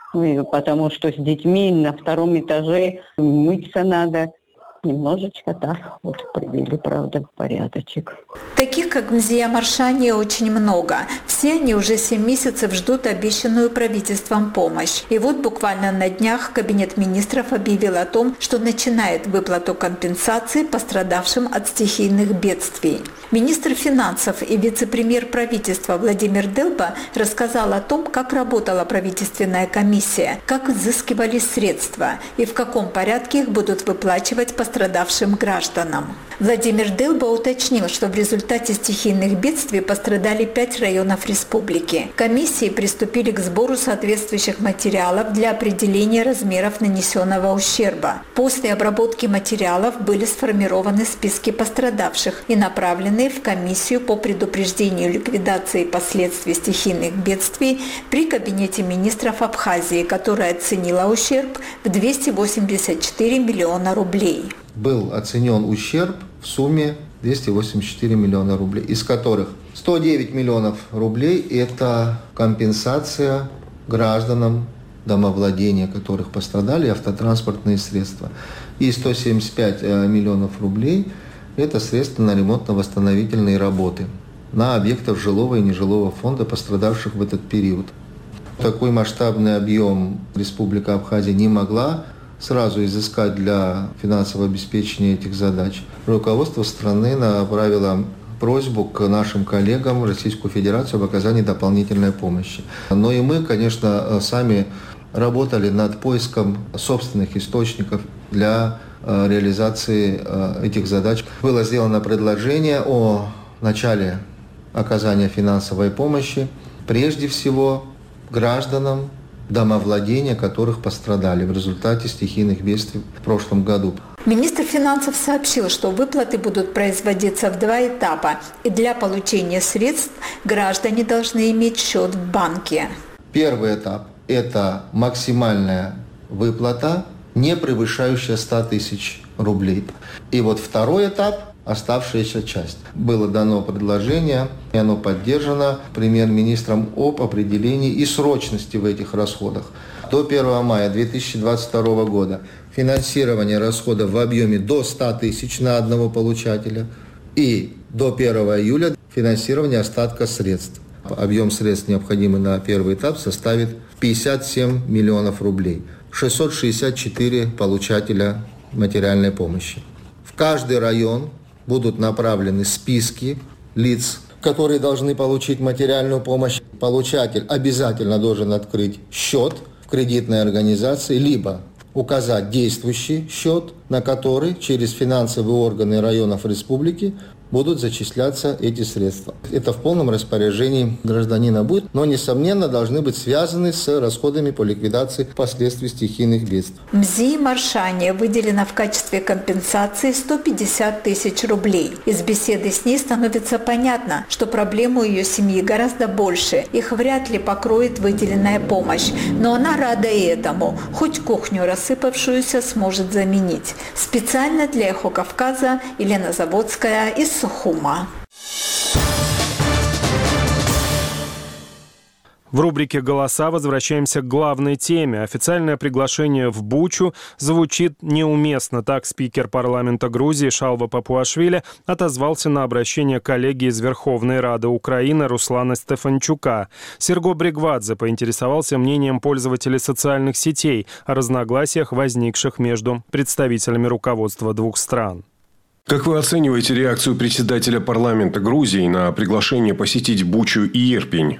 Потому что с детьми на втором этаже мыться надо. Немножечко так вот привели, правда, в порядочек. Таких, как Мзия Маршане, очень много. Все они уже семь месяцев ждут обещанную правительством помощь. И вот буквально на днях Кабинет министров объявил о том, что начинает выплату компенсации пострадавшим от стихийных бедствий. Министр финансов и вице-премьер правительства Владимир Делба рассказал о том, как работала правительственная комиссия, как изыскивались средства и в каком порядке их будут выплачивать пострадавшим пострадавшим гражданам. Владимир Делба уточнил, что в результате стихийных бедствий пострадали пять районов республики. Комиссии приступили к сбору соответствующих материалов для определения размеров нанесенного ущерба. После обработки материалов были сформированы списки пострадавших и направлены в комиссию по предупреждению и ликвидации последствий стихийных бедствий при Кабинете министров Абхазии, которая оценила ущерб в двести восемьдесят четыре миллиона рублей. Был оценен ущерб в сумме двести восемьдесят четыре миллиона рублей, из которых сто девять миллионов рублей – это компенсация гражданам домовладения, которых пострадали автотранспортные средства. И сто семьдесят пять миллионов рублей – это средства на ремонтно-восстановительные работы на объектах жилого и нежилого фонда, пострадавших в этот период. Такой масштабный объем Республика Абхазия не могла сразу изыскать для финансового обеспечения этих задач. Руководство страны направило просьбу к нашим коллегам в Российскую Федерацию об оказании дополнительной помощи. Но и мы, конечно, сами работали над поиском собственных источников для реализации этих задач. Было сделано предложение о начале оказания финансовой помощи прежде всего гражданам, домовладения которых пострадали в результате стихийных бедствий в прошлом году. Министр финансов сообщил, что выплаты будут производиться в два этапа, и для получения средств граждане должны иметь счет в банке. Первый этап – это максимальная выплата, не превышающая сто тысяч рублей. И вот второй этап – оставшаяся часть. Было дано предложение, и оно поддержано премьер-министром об определении и срочности в этих расходах. До первого мая две тысячи двадцать второго года финансирование расходов в объеме до ста тысяч на одного получателя и до первого июля финансирование остатка средств. Объем средств, необходимый на первый этап, составит пятьдесят семь миллионов рублей. шестьсот шестьдесят четыре получателя материальной помощи. В каждый район будут направлены списки лиц, которые должны получить материальную помощь. Получатель обязательно должен открыть счет в кредитной организации, либо указать действующий счет, на который через финансовые органы районов республики будут зачисляться эти средства. Это в полном распоряжении гражданина будет, но, несомненно, должны быть связаны с расходами по ликвидации последствий стихийных бедствий. МЗИ Маршане выделено в качестве компенсации сто пятьдесят тысяч рублей. Из беседы с ней становится понятно, что проблем у ее семьи гораздо больше. Их вряд ли покроет выделенная помощь. Но она рада и этому. Хоть кухню рассыпавшуюся сможет заменить. Специально для «Эхо Кавказа» Елена Заводская из Сухума. В рубрике «Голоса» возвращаемся к главной теме. Официальное приглашение в Бучу звучит неуместно. Так спикер парламента Грузии Шалва Папуашвили отозвался на обращение коллеги из Верховной Рады Украины Руслана Стефанчука. Серго Бригвадзе поинтересовался мнением пользователей социальных сетей о разногласиях, возникших между представителями руководства двух стран. Как вы оцениваете реакцию председателя парламента Грузии на приглашение посетить Бучу и Ирпень?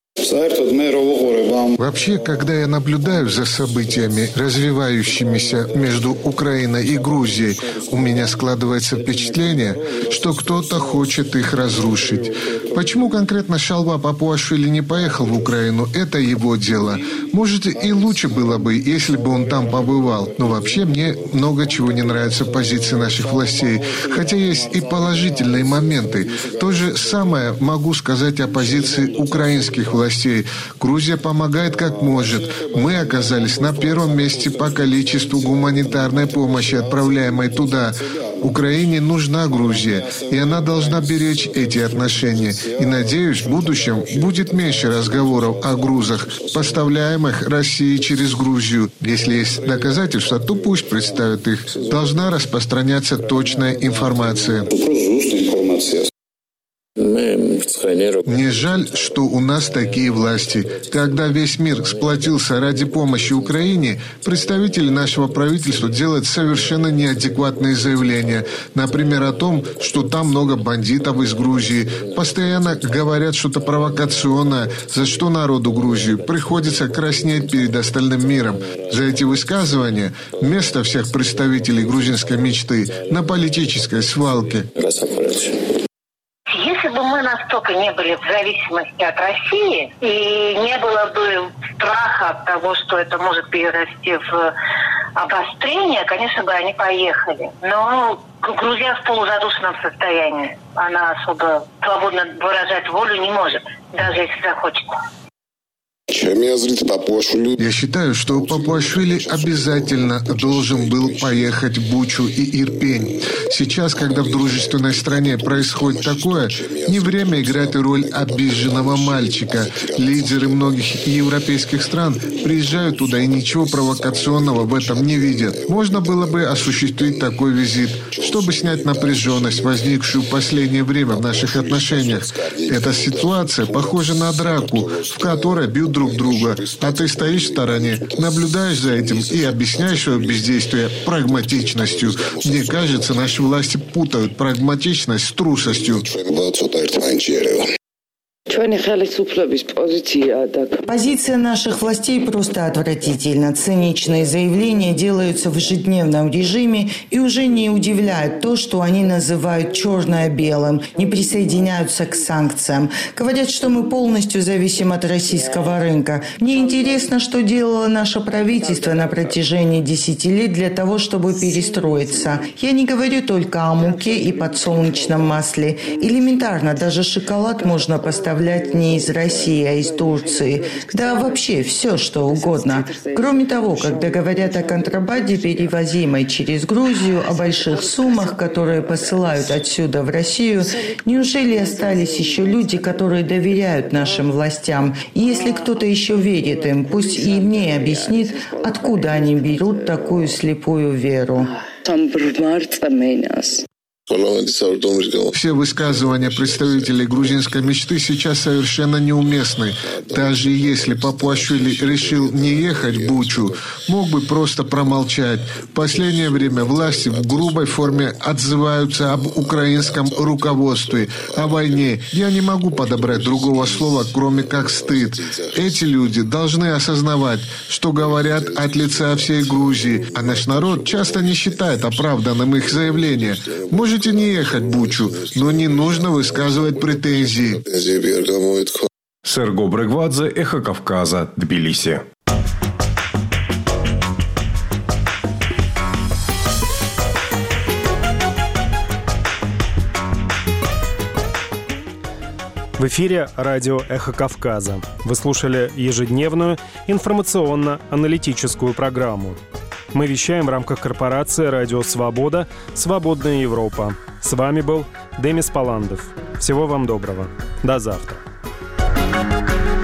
Вообще, когда я наблюдаю за событиями, развивающимися между Украиной и Грузией, у меня складывается впечатление, что кто-то хочет их разрушить. Почему конкретно Шалва Папуашвили не поехал в Украину, это его дело. Может, и лучше было бы, если бы он там побывал. Но вообще мне много чего не нравится в позиции наших властей. Хотя есть и положительные моменты. То же самое могу сказать о позиции украинских властей. Грузия помогает как может. Мы оказались на первом месте по количеству гуманитарной помощи, отправляемой туда. Украине нужна Грузия, и она должна беречь эти отношения. И, надеюсь, в будущем будет меньше разговоров о грузах, поставляемых Россией через Грузию. Если есть доказательства, то пусть представят их. Должна распространяться точная информация. Мне жаль, что у нас такие власти. Когда весь мир сплотился ради помощи Украине, представители нашего правительства делают совершенно неадекватные заявления. Например, о том, что там много бандитов из Грузии. Постоянно говорят что-то провокационное, за что народу Грузии приходится краснеть перед остальным миром. За эти высказывания место всех представителей грузинской мечты на политической свалке. Если бы мы настолько не были в зависимости от России и не было бы страха от того, что это может перерасти в обострение, конечно бы они поехали. Но Грузия в полузадушенном состоянии. Она особо свободно выражать волю не может, даже если захочет. Я считаю, что Папуашвили обязательно должен был поехать в Бучу и Ирпень. Сейчас, когда в дружественной стране происходит такое, не время играть роль обиженного мальчика. Лидеры многих европейских стран приезжают туда и ничего провокационного в этом не видят. Можно было бы осуществить такой визит, чтобы снять напряженность, возникшую в последнее время в наших отношениях. Эта ситуация похожа на драку, в которой бьют друг друга, а ты стоишь в стороне, наблюдаешь за этим и объясняешь свое бездействие прагматичностью. Мне кажется, наши власти путают прагматичность с трусостью. Позиция наших властей просто отвратительна. Циничные заявления делаются в ежедневном режиме и уже не удивляет то, что они называют черное белым, не присоединяются к санкциям. Говорят, что мы полностью зависим от российского рынка. Мне интересно, что делало наше правительство на протяжении десяти лет для того, чтобы перестроиться. Я не говорю только о муке и подсолнечном масле. Элементарно, даже шоколад можно поставлять не из России, а из Турции. Да вообще все, что угодно. Кроме того, когда говорят о контрабанде, перевозимой через Грузию, о больших суммах, которые посылают отсюда в Россию, неужели остались еще люди, которые доверяют нашим властям? И если кто-то еще верит им, пусть и мне объяснит, откуда они берут такую слепую веру. Все высказывания представителей грузинской мечты сейчас совершенно неуместны. Даже если Папуашвили решил не ехать в Бучу, мог бы просто промолчать. В последнее время власти в грубой форме отзываются об украинском руководстве, о войне. Я не могу подобрать другого слова, кроме как стыд. Эти люди должны осознавать, что говорят от лица всей Грузии, а наш народ часто не считает оправданным их заявление. Можете не ехать в Бучу, но не нужно высказывать претензии. Серго Брегвадзе, Эхо Кавказа, Тбилиси. В эфире радио «Эхо Кавказа». Вы слушали ежедневную информационно-аналитическую программу. Мы вещаем в рамках корпорации «Радио Свобода. Свободная Европа». С вами был Демис Паландов. Всего вам доброго. До завтра.